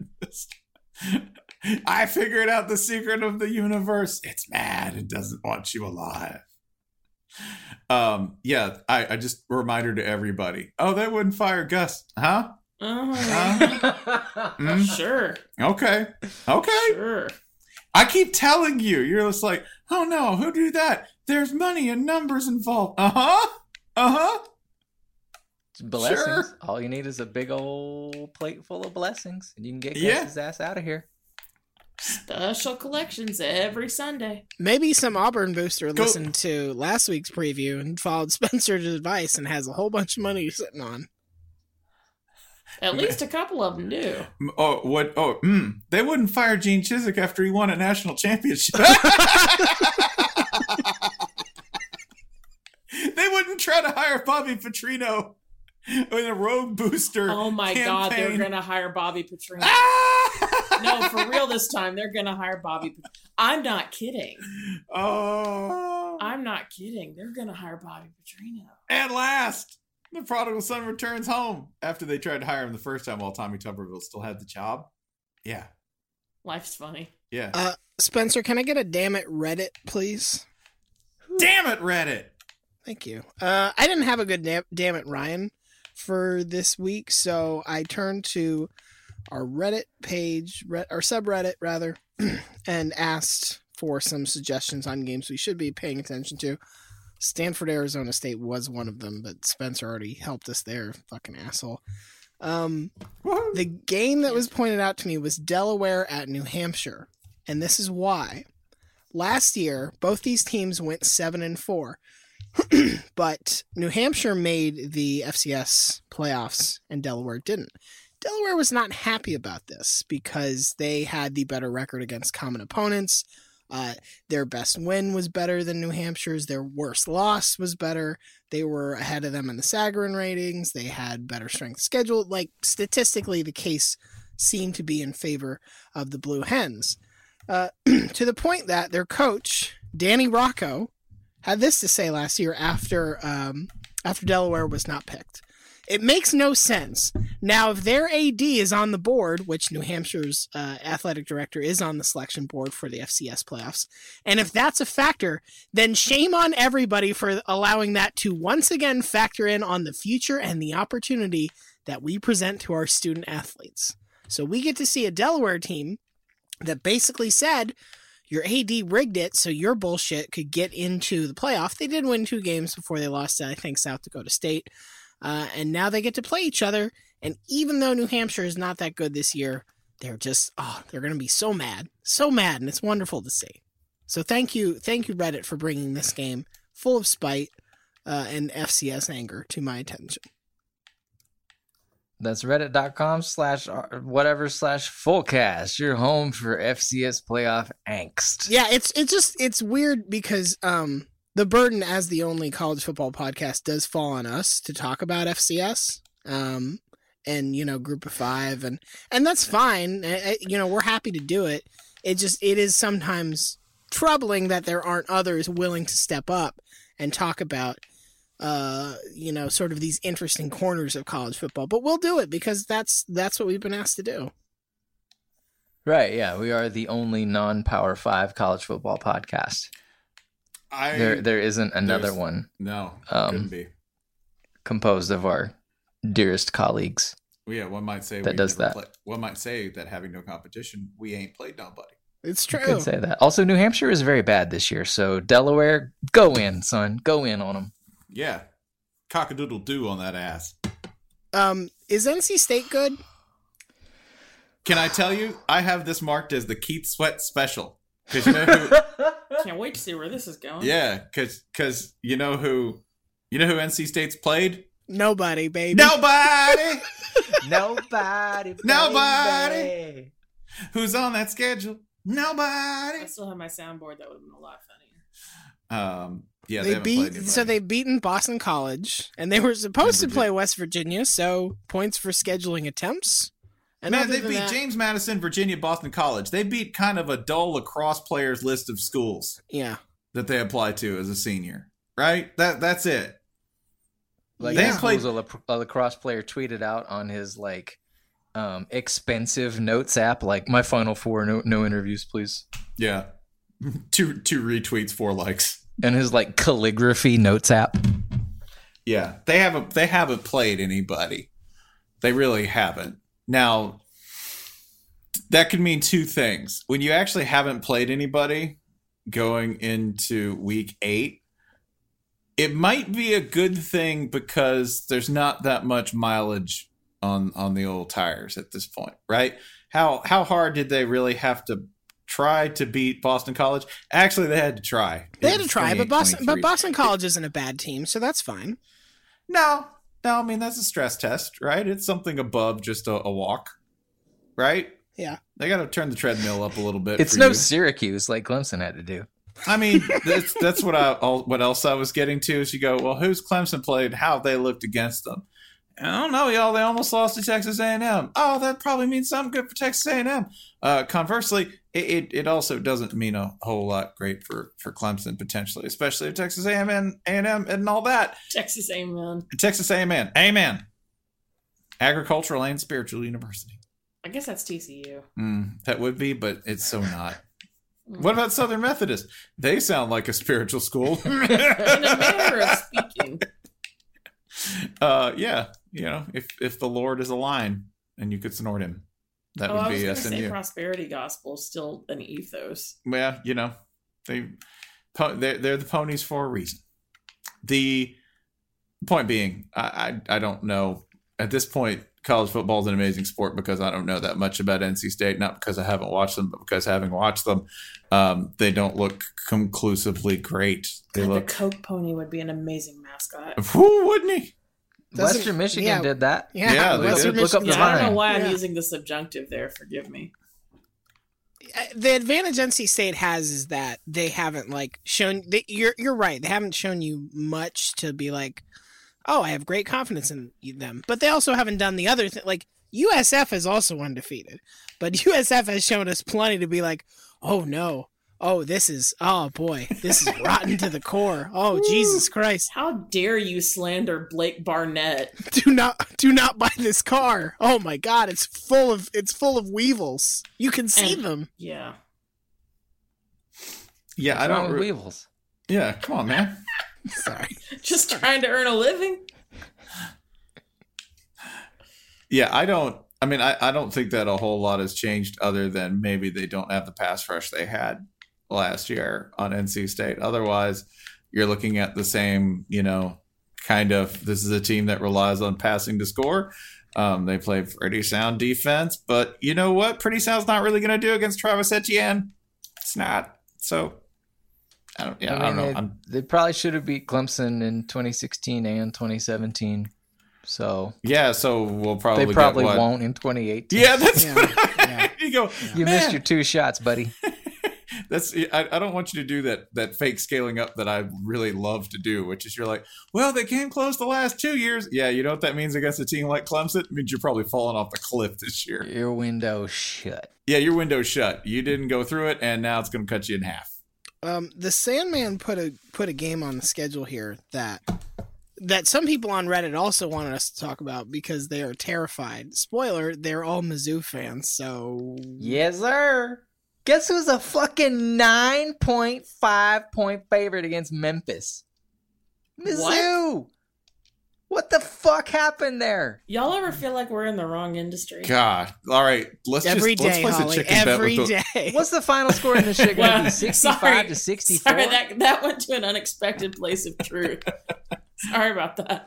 I figured out the secret of the universe. It's mad. It doesn't want you alive. Yeah, I just a reminder to everybody. Oh, they wouldn't fire Gus, huh? Sure. Okay. Sure. I keep telling you. You're just like, oh no, who do that? There's money and numbers involved. Blessings. Sure. All you need is a big old plate full of blessings, and you can get Gus's ass out of here. Special collections every Sunday. Maybe some Auburn booster listened to last week's preview and followed Spencer's advice and has a whole bunch of money sitting on. At least a couple of them do. They wouldn't fire Gene Chizik after he won a national championship. They wouldn't try to hire Bobby Petrino in a rogue booster. Oh my campaign. God, they're going to hire Bobby Petrino. No, for real this time, they're going to hire Bobby Petrino. I'm not kidding. Oh. I'm not kidding. They're going to hire Bobby Petrino. At last, the prodigal son returns home after they tried to hire him the first time while Tommy Tuberville still had the job. Yeah. Life's funny. Yeah. Spencer, can I get a damn it Reddit, please? Damn it, Reddit. Thank you. I didn't have a good damn it Ryan for this week, so I turned to our Reddit page, our subreddit rather, and asked for some suggestions on games we should be paying attention to. Stanford, Arizona State was one of them, but Spencer already helped us there, fucking asshole. The game that was pointed out to me was Delaware at New Hampshire, and this is why. Last year, both these teams went 7-4, but New Hampshire made the FCS playoffs and Delaware didn't. Delaware was not happy about this because they had the better record against common opponents. Their best win was better than New Hampshire's. Their worst loss was better. They were ahead of them in the Sagarin ratings. They had better strength schedule. Like, statistically, the case seemed to be in favor of the Blue Hens. To the point that their coach, Danny Rocco, had this to say last year after Delaware was not picked. It makes no sense. Now, if their AD is on the board, which New Hampshire's athletic director is on the selection board for the FCS playoffs, and if that's a factor, then shame on everybody for allowing that to once again factor in on the future and the opportunity that we present to our student athletes. So we get to see a Delaware team that basically said, your AD rigged it so your bullshit could get into the playoff. They did win 2 games before they lost to, I think, South Dakota State. And now they get to play each other. And even though New Hampshire is not that good this year, they're just, they're going to be so mad. So mad. And it's wonderful to see. So thank you, Reddit, for bringing this game full of spite and FCS anger to my attention. That's reddit.com/whatever/fullcast, your home for FCS playoff angst. Yeah, it's weird because the burden as the only college football podcast does fall on us to talk about FCS, and Group of 5, and that's fine. We're happy to do it. It is sometimes troubling that there aren't others willing to step up and talk about sort of these interesting corners of college football. But we'll do it because that's what we've been asked to do. Right, yeah. We are the only non-Power 5 college football podcast. There isn't another one. No, couldn't be. Composed of our dearest colleagues. Well, yeah, one might say that does that. One might say that having no competition, we ain't played nobody. It's true. You could say that. Also, New Hampshire is very bad this year, so Delaware, go in, son. Go in on them. Yeah. Cock-a-doodle-doo on that ass. Is NC State good? Can I tell you? I have this marked as the Keith Sweat special. Because you know who... Can't wait to see where this is going. Yeah, because you know who NC State's played? Nobody, baby. Nobody! Nobody, baby. Nobody! Who's on that schedule? Nobody! I still have my soundboard. That would have been a lot funnier. Yeah, they've beaten Boston College, and they were supposed to play West Virginia, so points for scheduling attempts. And man, they beat James Madison, Virginia, Boston College. They beat kind of a dull lacrosse players list of schools. Yeah, that they apply to as a senior, right? That's it. Like they played a lacrosse player tweeted out on his expensive notes app, like my Final Four, no interviews, please. Yeah, two retweets, 4 likes. And his calligraphy notes app. Yeah, they haven't played anybody. They really haven't. Now, that could mean 2 things. When you actually haven't played anybody going into week 8, it might be a good thing because there's not that much mileage on the old tires at this point, right? How hard did they really have to try to beat Boston College? Actually, they had to try. But Boston College isn't a bad team, so that's fine. No, I mean, that's a stress test, right? It's something above just a walk, right? Yeah. They got to turn the treadmill up a little bit. It's no Syracuse like Clemson had to do. I mean, that's what else I was getting to is you go, well, who's Clemson played? How they looked against them? I don't know, y'all. They almost lost to Texas A&M. Oh, that probably means something good for Texas A&M. Conversely, it also doesn't mean a whole lot great for Clemson potentially, especially if Texas A&M and all that. Texas A&M. Amen. Agricultural and Spiritual University. I guess that's TCU. That would be, but it's so not. What about Southern Methodist? They sound like a spiritual school. In a manner of speaking. Yeah. If the Lord is a lion and you could snort him, that would be SMU. I was going to say prosperity gospel is still an ethos. Yeah, they're the ponies for a reason. The point being, I don't know. At this point, college football is an amazing sport because I don't know that much about NC State, not because I haven't watched them, but because having watched them, they don't look conclusively great. They look. The Coke Pony would be an amazing mascot. Who wouldn't he? Western Michigan did that. Yeah, they Western did. Look up the Michigan- I don't know line. why Yeah. I'm using the subjunctive there. Forgive me. The advantage NC State has is that they haven't like shown. You're right. They haven't shown you much to be like, oh, I have great confidence in them. But they also haven't done the other thing. Like USF is also undefeated, but USF has shown us plenty to be like, oh no, oh this is rotten to the core. Oh Jesus Christ! How dare you slander Blake Barnett? Do not buy this car. Oh my God, it's full of weevils. You can see And- them. Yeah. Yeah, What's I wrong don't. with Re- Weevils? yeah, come on, man. Sorry. Just trying to earn a living? Yeah, I don't. I mean, I don't think that a whole lot has changed other than maybe they don't have the pass rush they had last year on NC State. Otherwise, you're looking at the same, kind of, this is a team that relies on passing to score. They play pretty sound defense, but you know what? Pretty sound's not really going to do against Travis Etienne. It's not. So, I don't know. They probably should have beat Clemson in 2016 and 2017. So So we'll probably they probably get what? won't in 2018. Yeah, that's Yeah. you go. You "Man, missed your 2 shots, buddy. That's I don't want you to do that fake scaling up that I really love to do, which is you're like, well, they came close the last 2 years. Yeah, you know what that means against a team like Clemson? It means you're probably falling off the cliff this year. Your window shut. Yeah, your window's shut. You didn't go through it, and now it's going to cut you in half. The Sandman put a game on the schedule here that some people on Reddit also wanted us to talk about because they are terrified. Spoiler, they're all Mizzou fans, so Yes, sir. Guess who's a fucking 9.5 point favorite against Memphis? Mizzou. What the fuck happened there? Y'all ever feel like we're in the wrong industry? God, all right, let's every let's day, place Holly, a chicken bet every with the, day. What's the final score in this shit going to Well, be? 65 to 64? Sorry, that went to an unexpected place of truth. Sorry about that.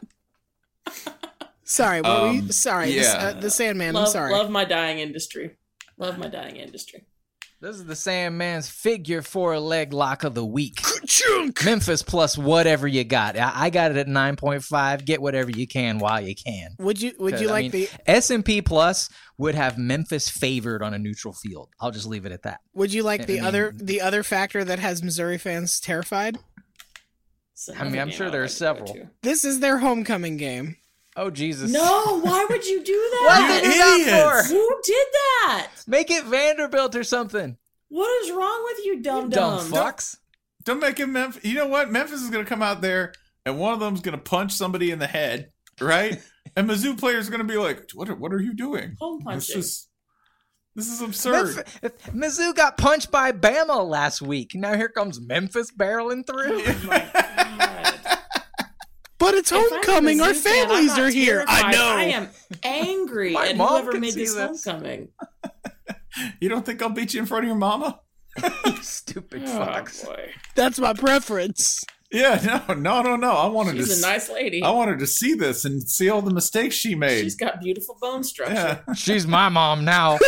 Sorry, what were you? Um, Sorry, yeah. the Sandman. I'm Love, sorry. love my dying industry. Love my dying industry. This is the Sandman's figure 4 leg lock of the week. Chunk. Memphis plus whatever you got. I got it at 9.5. Get whatever you can while you can. Would you 'Cause, like the S&P plus would have Memphis favored on a neutral field. I'll just leave it at that. Would you like the I mean- other factor that has Missouri fans terrified? It's I mean, another I'm game sure I'd there are like to go several. to. This is their homecoming game. Oh Jesus! No, why would you do What that? did you idiots! for? Who did that? Make it Vanderbilt or something. What is wrong with you, dumb Dumb dumb? fucks. don't make it Memphis. You know what? Memphis is going to come out there, and one of them's going to punch somebody in the head, right? And Mizzou players are going to be like, "What are you doing? Home punching. This is absurd." Mizzou got punched by Bama last week. Now here comes Memphis barreling through. Oh my God. But it's If I'm a homecoming. Our Mizzou fan, I'm families not are here. I terrified. know. I am angry My at mom whoever can made see this this. homecoming. You don't think I'll beat you in front of your mama? You stupid Oh, fucks. boy. That's my preference. Yeah, no. I wanted She's to. a nice lady. I wanted to see this and see all the mistakes she made. She's got beautiful bone structure. Yeah. She's my mom now.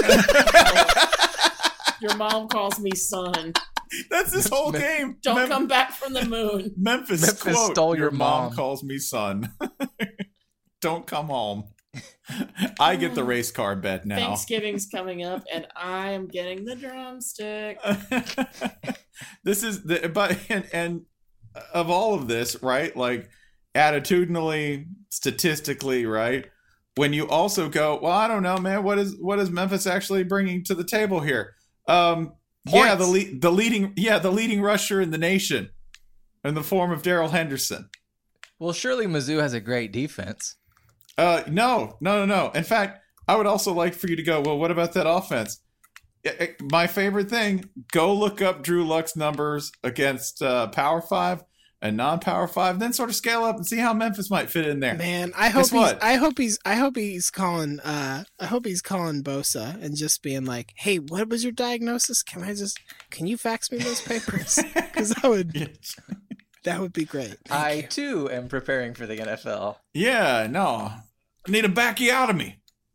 Your mom calls me son. That's this whole game. Don't come back from the moon. Memphis, Memphis quote, stole your mom mom. calls me son. Don't come home. I get the race car bet now. Thanksgiving's coming up, and I am getting the drumstick. This is the but and of all of this, right? Like attitudinally, statistically, right? When you also go, well, I don't know, man. What is Memphis actually bringing to the table here? Yeah, the leading rusher in the nation, in the form of Darrell Henderson. Well, surely Mizzou has a great defense. No. In fact, I would also like for you to go, well, what about that offense? My favorite thing, go look up Drew Luck's numbers against Power 5 and non-Power 5, then sort of scale up and see how Memphis might fit in there. Man, I hope Guess what? he's calling Bosa and just being like, "Hey, what was your diagnosis? Can you fax me those papers? Because that would be great." I too am preparing for the NFL. Yeah, no. I need a backiotomy.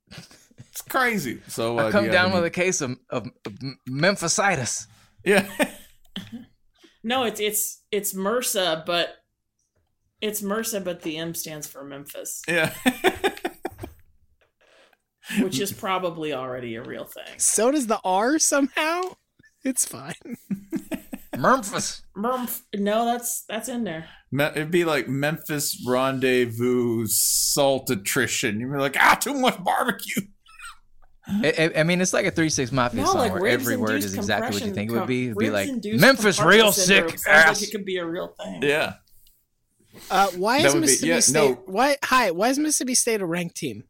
It's crazy. So I come down with a case of Memphisitis. Yeah. No, it's MRSA, but the M stands for Memphis, Yeah. which is probably already a real thing. So does the R somehow. It's fine. Memphis. No, that's in there. It'd be like Memphis Rendezvous Salt Attrition. You'd be like, too much barbecue. I mean, it's like a 3-6 Mafia No, song like where ribs every word is induced exactly what you think it would be. It'd be like ribs-induced Memphis real compression syndrome sick sounds ass. like it could be a real thing. Yeah. Why That is would be- Mississippi yeah, State? no. Why is Mississippi State a ranked team?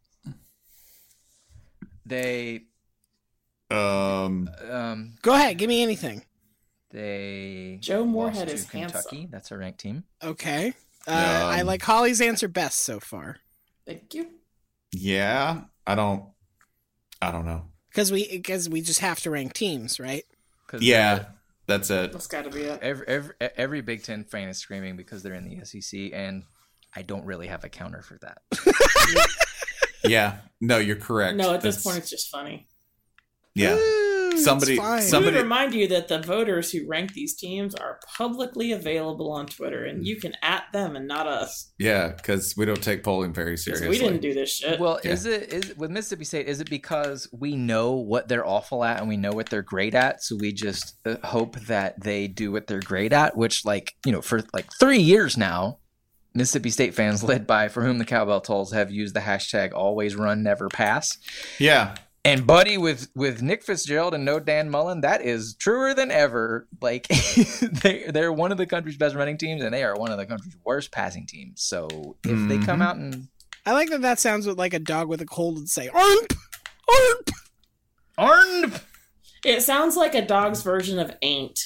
They Um. Go ahead, give me anything. Joe Moorhead lost is to Kentucky. handsome. That's a ranked team. Okay. I like Holly's answer best so far Thank you. Yeah. I don't know. because we just have to rank teams, right? 'Cause Yeah. That's it. That's got to be it. every Big Ten fan is screaming because they're in the SEC, and I don't really have a counter for that. Yeah. No, you're correct. No, at this That's- point, it's just funny. Yeah. Ooh, it's Somebody- fine. We Somebody- would remind you that the voters who rank these teams are publicly available on Twitter, and you can @ them and not us. Yeah, because we don't take polling very 'Cause seriously. we didn't do this shit. Well, Yeah. is it with Mississippi State? Is it because we know what they're awful at and we know what they're great at, so we just hope that they do what they're great at? Which, for 3 years now, Mississippi State fans, led by For Whom the Cowbell Tolls, have used the hashtag Always Run Never Pass. Yeah. And buddy, with Nick Fitzgerald and no Dan Mullen, that is truer than ever. Like they're one of the country's best running teams, and they are one of the country's worst passing teams. So if they come out and I like that sounds like a dog with a cold would say, "Arnp, arnp." Arnp, It sounds like a dog's version of ain't.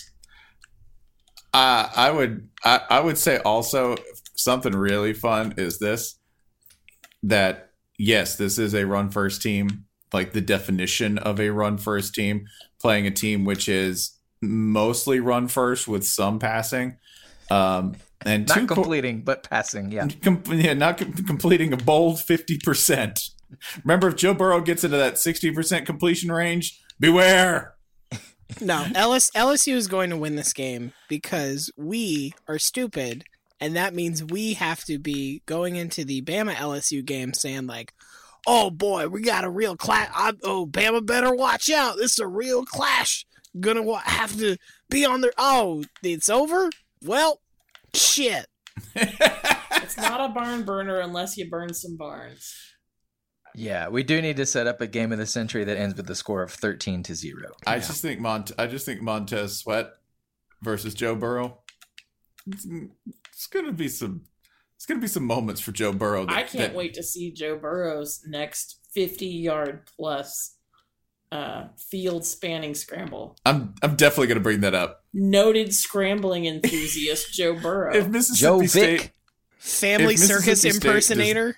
I would say also something really fun is this, that yes, this is a run first team, like the definition of a run first team, playing a team which is mostly run first with some passing, and not completing but passing. Yeah, not completing a bold 50%. Remember, if Joe Burrow gets into that 60% completion range, beware. No, LSU is going to win this game because we are stupid, and that means we have to be going into the Bama LSU game saying like, "Oh boy, we got a real clash. Oh, Bama better watch out. This is a real clash. Gonna have to be on their. Oh, it's over. Well, shit." It's not a barn burner unless you burn some barns. yeah. We do need to set up a game of the century that ends with the score of 13-0. I just think Montez Sweat versus Joe Burrow. It's gonna be some moments for Joe Burrow. I can't wait to see Joe Burrow's next 50-yard plus field spanning scramble. I'm definitely gonna bring that up. Noted scrambling enthusiast Joe Burrow. If Mississippi State, Vick. Family If circus Mississippi State impersonator.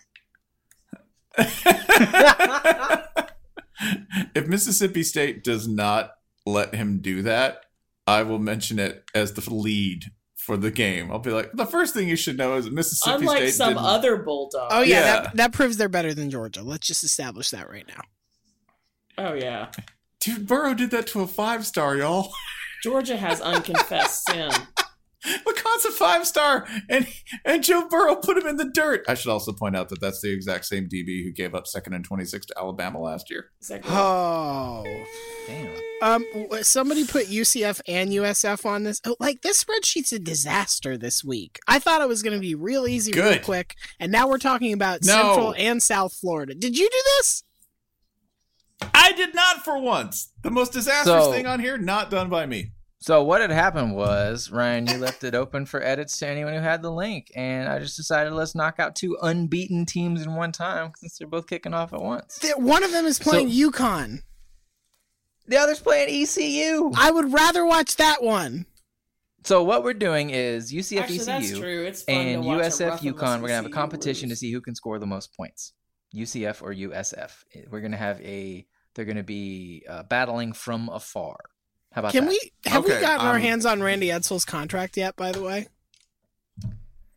if Mississippi State does not let him do that, I will mention it as the lead for the game. I'll be like, the first thing you should know is that Mississippi Unlike State some didn't- other Bulldog. Oh yeah, Yeah. that proves they're better than Georgia. Let's just establish that right now. Oh, yeah. Dude, Burrow did that to a 5-star, y'all. Georgia has unconfessed sin. Lacan's a 5-star, and Joe Burrow put him in the dirt. I should also point out that that's the exact same DB who gave up 2nd and 26 to Alabama last year. Exactly. Oh. Damn. Somebody put UCF and USF on this. Oh, like, this spreadsheet's a disaster this week. I thought it was going to be real easy, real Good. quick, and now we're talking about No. Central and South Florida. Did you do this? I did not for once. The most disastrous So- thing on here, not done by me. So what had happened was, Ryan, you left it open for edits to anyone who had the link, and I just decided let's knock out 2 unbeaten teams in one time since they're both kicking off at once. One of them is playing UConn. The other's playing ECU. I would rather watch that one. So what we're doing is UCF Actually, that's ECU true. It's fun and to watch a USF rough and UConn. We're gonna have a ECU competition to lose. see who can score the most points, UCF or USF. We're gonna have they're gonna be battling from afar. How about Can that? we have we Okay, gotten our hands on Randy Edsall's contract yet, by the way?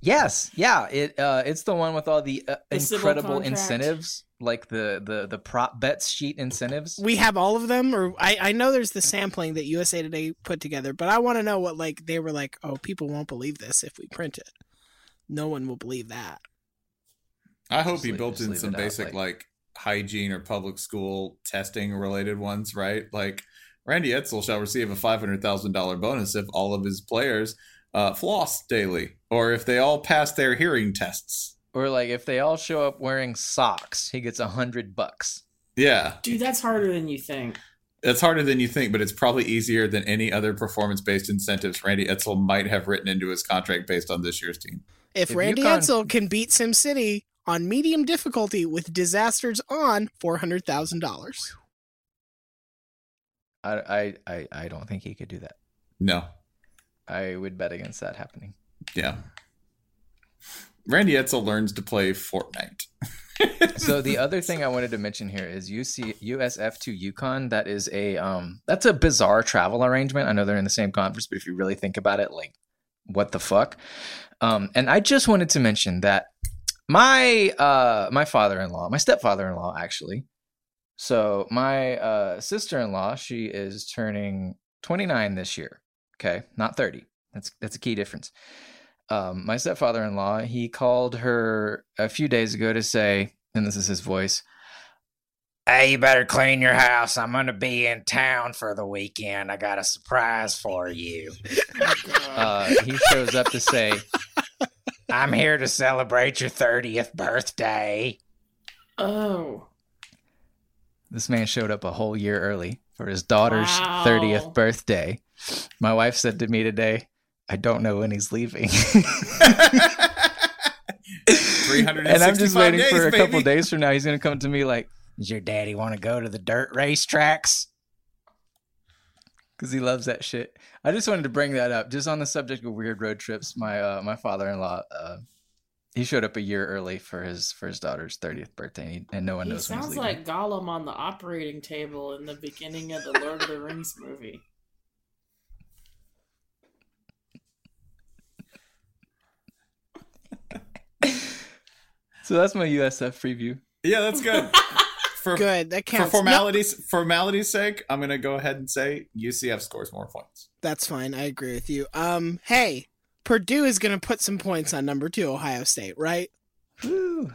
Yes, yeah, it's the one with all the The civil incredible contract. incentives, like the prop bets sheet incentives. We have all of them, or I know there's the sampling that USA Today put together, but I want to know what like they were like. Oh, people won't believe this if we print it. No one will believe that. I hope Just he leave- built just in leave some it out, basic like hygiene or public school testing related ones, right? Like Randy Edsel shall receive a $500,000 bonus if all of his players floss daily, or if they all pass their hearing tests. Or like if they all show up wearing socks, he gets $100. Yeah, Dude, that's harder than you think. it's harder than you think, but it's probably easier than any other performance-based incentives Randy Edsel might have written into his contract based on this year's team. If If Randy UConn- Edsel can beat SimCity on medium difficulty with disasters on $400,000. I don't think he could do that. No, I would bet against that happening. yeah. Randy Edsel learns to play Fortnite. So the other thing I wanted to mention here is USF to UConn. That is that's a bizarre travel arrangement. I know they're in the same conference, but if you really think about it, like, what the fuck? And I just wanted to mention that my father-in-law, my stepfather-in-law, actually. So my sister-in-law, she is turning 29 this year. Okay, not 30. That's a key difference. My stepfather-in-law, he called her a few days ago to say, and this is his voice, "Hey, you better clean your house. I'm going to be in town for the weekend. I got a surprise for you." He shows up to say, "I'm here to celebrate your 30th birthday." Oh. This man showed up a whole year early for his daughter's Wow. 30th birthday. My wife said to me today, "I don't know when he's leaving." 365 And I'm just waiting days, for a couple baby. days from now. He's going to come to me like, "Does your daddy want to go to the dirt racetracks?" Because he loves that shit. I just wanted to bring that up. Just on the subject of weird road trips, my father-in-law, he showed up a year early for his daughter's 30th birthday, and no one He knows when he's sounds leaving. like Gollum on the operating table in the beginning of the Lord of the Rings movie. So that's my USF preview. Yeah, that's good. For Good, that for counts. formality's sake, I'm gonna go ahead and say UCF scores more points. That's fine. I agree with you. Hey, Purdue is going to put some points on number 2, Ohio State, right? Woo.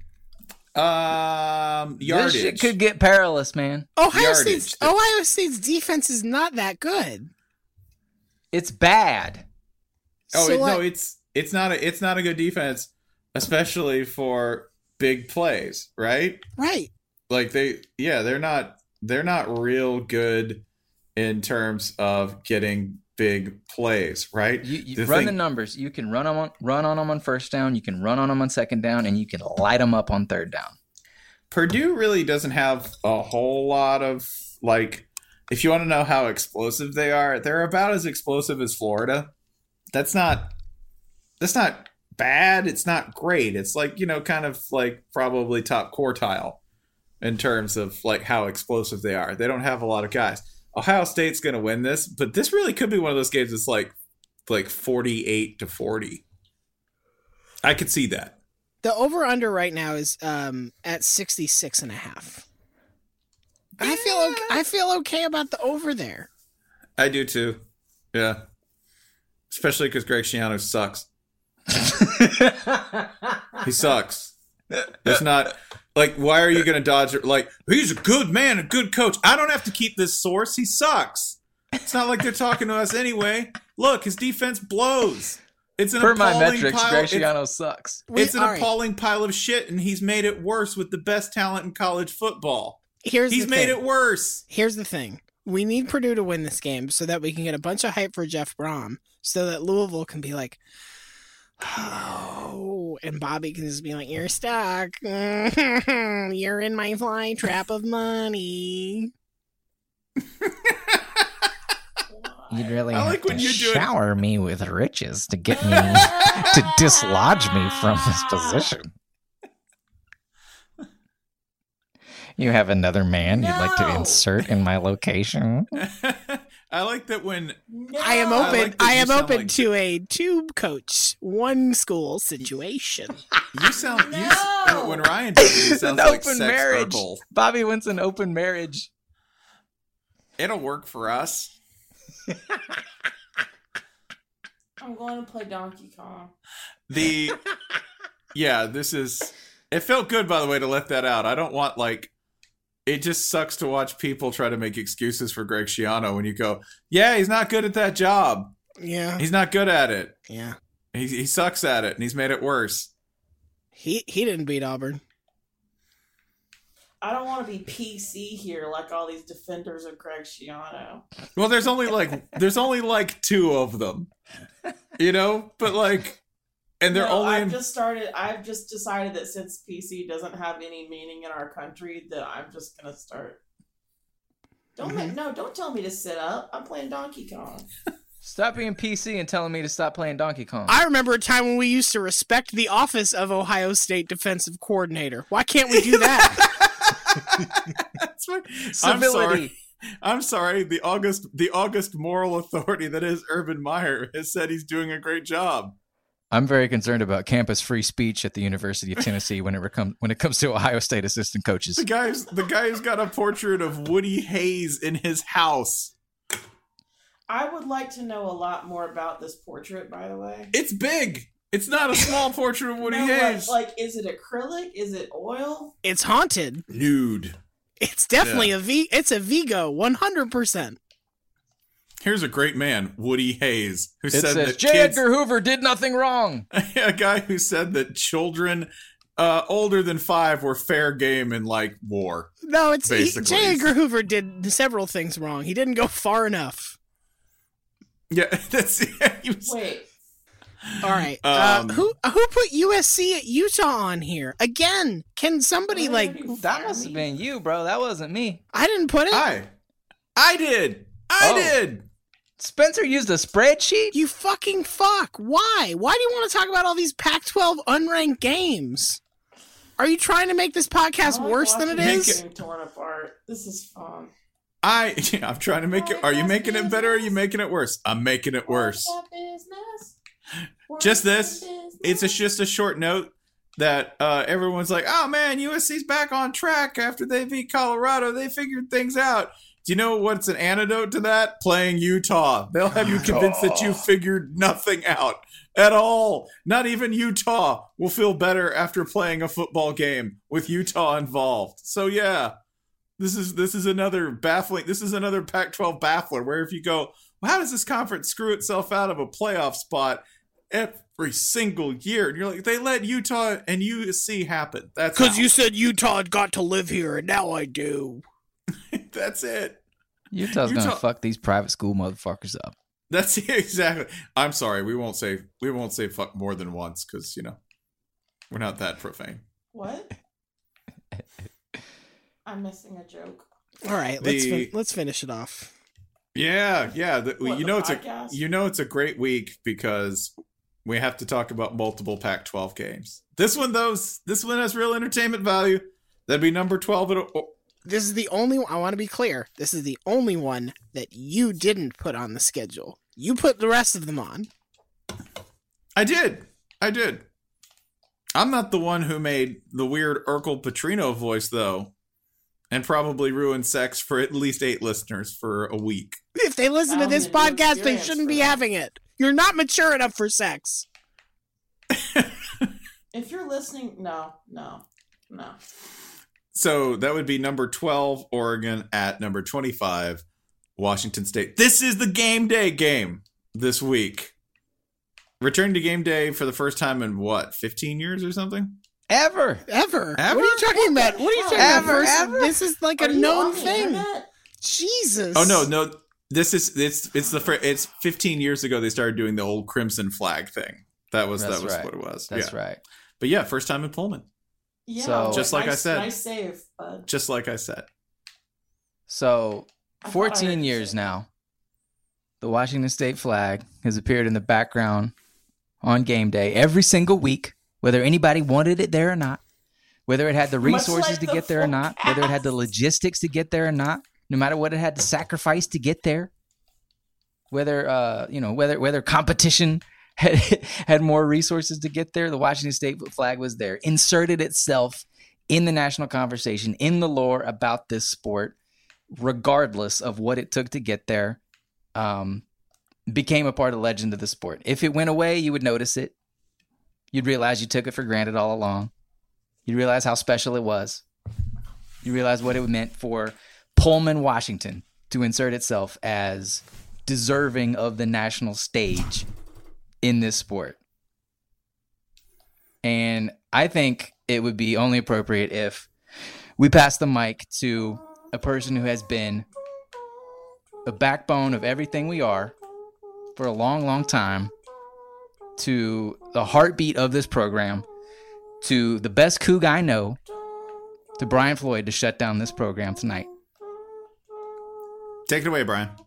Yardage. This shit could get perilous, man. Ohio Yardage. State's defense is not that good. It's bad. Oh So, no, like, it's not a good defense, especially for big plays, right? right. Like they're not real good in terms of getting big plays, right? You The run thing- the numbers. You can run on them on first down. You can run on them on second down, and you can light them up on third down. Purdue really doesn't have a whole lot of, like, if you want to know how explosive they are, they're about as explosive as Florida. That's not bad. It's not great. It's like, kind of like probably top quartile in terms of like how explosive they are. They don't have a lot of guys. Ohio State's going to win this, but this really could be one of those games that's like 48-40. I could see that. The over-under right now is at 66.5. I feel okay about the over there. I do too. Yeah. Especially because Greg Schiano sucks. He sucks. It's not like, why are you going to dodge it? Like, he's a good man, a good coach. I don't have to keep this source. He sucks. It's not like they're talking to us anyway. Look, his defense blows. It's an Per my appalling metrics, pile. Graciano sucks. It's an All right, appalling pile of shit, and he's made it worse with the best talent in college football. He's He's made it worse. Here's the thing. We need Purdue to win this game so that we can get a bunch of hype for Jeff Brom so that Louisville can be like, oh, and Bobby can just be like, you're stuck. You're in my fly trap of money. You'd really I have like when to you do it. shower me with riches to get me to dislodge me from this position. You have another man you'd like to No. insert in my location? I like that when No. I am I open. like that I you am sound open like- to a tube coach, one school situation. you sound No. when Ryan does it, it sounds An like open sex marriage. Urkel. Bobby wants an open marriage. It'll work for us. I'm going to play Donkey Kong. This is. It felt good, by the way, to let that out. I don't want it just sucks to watch people try to make excuses for Greg Schiano when you go, yeah, he's not good at that job. Yeah, He's not good at it. yeah. He sucks at it, and he's made it worse. He didn't beat Auburn. I don't want to be PC here like all these defenders of Greg Schiano. Well, there's only like two of them, but and they're only I've just decided that since PC doesn't have any meaning in our country, that I'm just gonna start. Don't tell me to sit up. I'm playing Donkey Kong. Stop being PC and telling me to stop playing Donkey Kong. I remember a time when we used to respect the office of Ohio State defensive coordinator. Why can't we do that? That's right. Civility. I'm sorry. The August moral authority that is Urban Meyer has said he's doing a great job. I'm very concerned about campus free speech at the University of Tennessee when it comes to Ohio State assistant coaches. The guy who's got a portrait of Woody Hayes in his house. I would like to know a lot more about this portrait, by the way. It's big. It's not a small portrait of Woody No, Hayes. is it acrylic? Is it oil? It's haunted. Nude. It's definitely It's a Vigo, 100%. Here's a great man, Woody Hayes, who It said says that J. Edgar Hoover did nothing wrong. a guy who said that children older than 5 were fair game in war. No, Basically. J. Edgar Hoover did several things wrong. He didn't go far enough. Yeah, he was, Wait. All right. Um, Who put USC at Utah on here again? Can somebody That must have been you, bro. That wasn't me. I didn't put it. I did. I did. Spencer used a spreadsheet? You fucking fuck. Why? Why do you want to talk about all these Pac-12 unranked games? Are you trying to make this podcast worse than it is? Being torn apart. This is fun. I'm trying to make it. Are you making it better or are you making it worse? I'm making it worse. Just this. It's just a short note that everyone's like, oh man, USC's back on track after they beat Colorado. They figured things out. Do you know what's an antidote to that? Playing Utah. They'll have you convinced that you figured nothing out at all. Not even Utah will feel better after playing a football game with Utah involved. So yeah, this is another baffling. This is another Pac-12 baffler where if you go, well, how does this conference screw itself out of a playoff spot every single year? And you're like, they let Utah and USC happen. That's Because how. you said Utah had got to live here, and now I do. That's it. Utah's gonna fuck these private school motherfuckers up. That's exactly. I'm sorry. We won't say fuck more than once because we're not that profane. What? I'm missing a joke. All right, let's finish it off. Yeah. Podcast? It's a great week because we have to talk about multiple Pac-12 games. This one has real entertainment value. That'd be number 12. This is the only one, I want to be clear. This is the only one that you didn't put on the schedule. You put the rest of them on. I did. I'm not the one who made the weird Urkel Petrino voice, though, and probably ruined sex for at least 8 listeners for a week. If they listen to this Sounds like a new podcast, they experience shouldn't for be them. having it. You're not mature enough for sex. If you're listening, no. So that would be number 12, Oregon, at number 25, Washington State. This is the game day game this week. Returning to game day for the first time in 15 years or something? Ever. Ever? What are you talking about? What are you talking about? Ever? This is like Are a you known on the thing. internet? Jesus. Oh, no. It's 15 years ago they started doing the old crimson flag thing. That was That's right. what it was. That's yeah. right. But yeah, first time in Pullman. Yeah. So- Just like I said. Nice save, bud. Just like I said. So, I thought I 14 heard you years say now, the Washington State flag has appeared in the background on game day every single week, whether anybody wanted it there or not, whether it had the Much resources like to the get there or not, whether it had the forecast. logistics to get there or not, no matter what it had to sacrifice to get there. whether competition had more resources to get there, the Washington State flag was there, inserted itself in the national conversation, in the lore about this sport, regardless of what it took to get there, became a part of the legend of the sport. If it went away, you would notice it. You'd realize you took it for granted all along. You'd realize how special it was. You realize what it meant for Pullman, Washington, to insert itself as deserving of the national stage in this sport. And I think it would be only appropriate if we pass the mic to a person who has been the backbone of everything we are for a long, long time, to the heartbeat of this program, to the best Coug I know, to Brian Floyd, to shut down this program tonight. Take it away, Brian.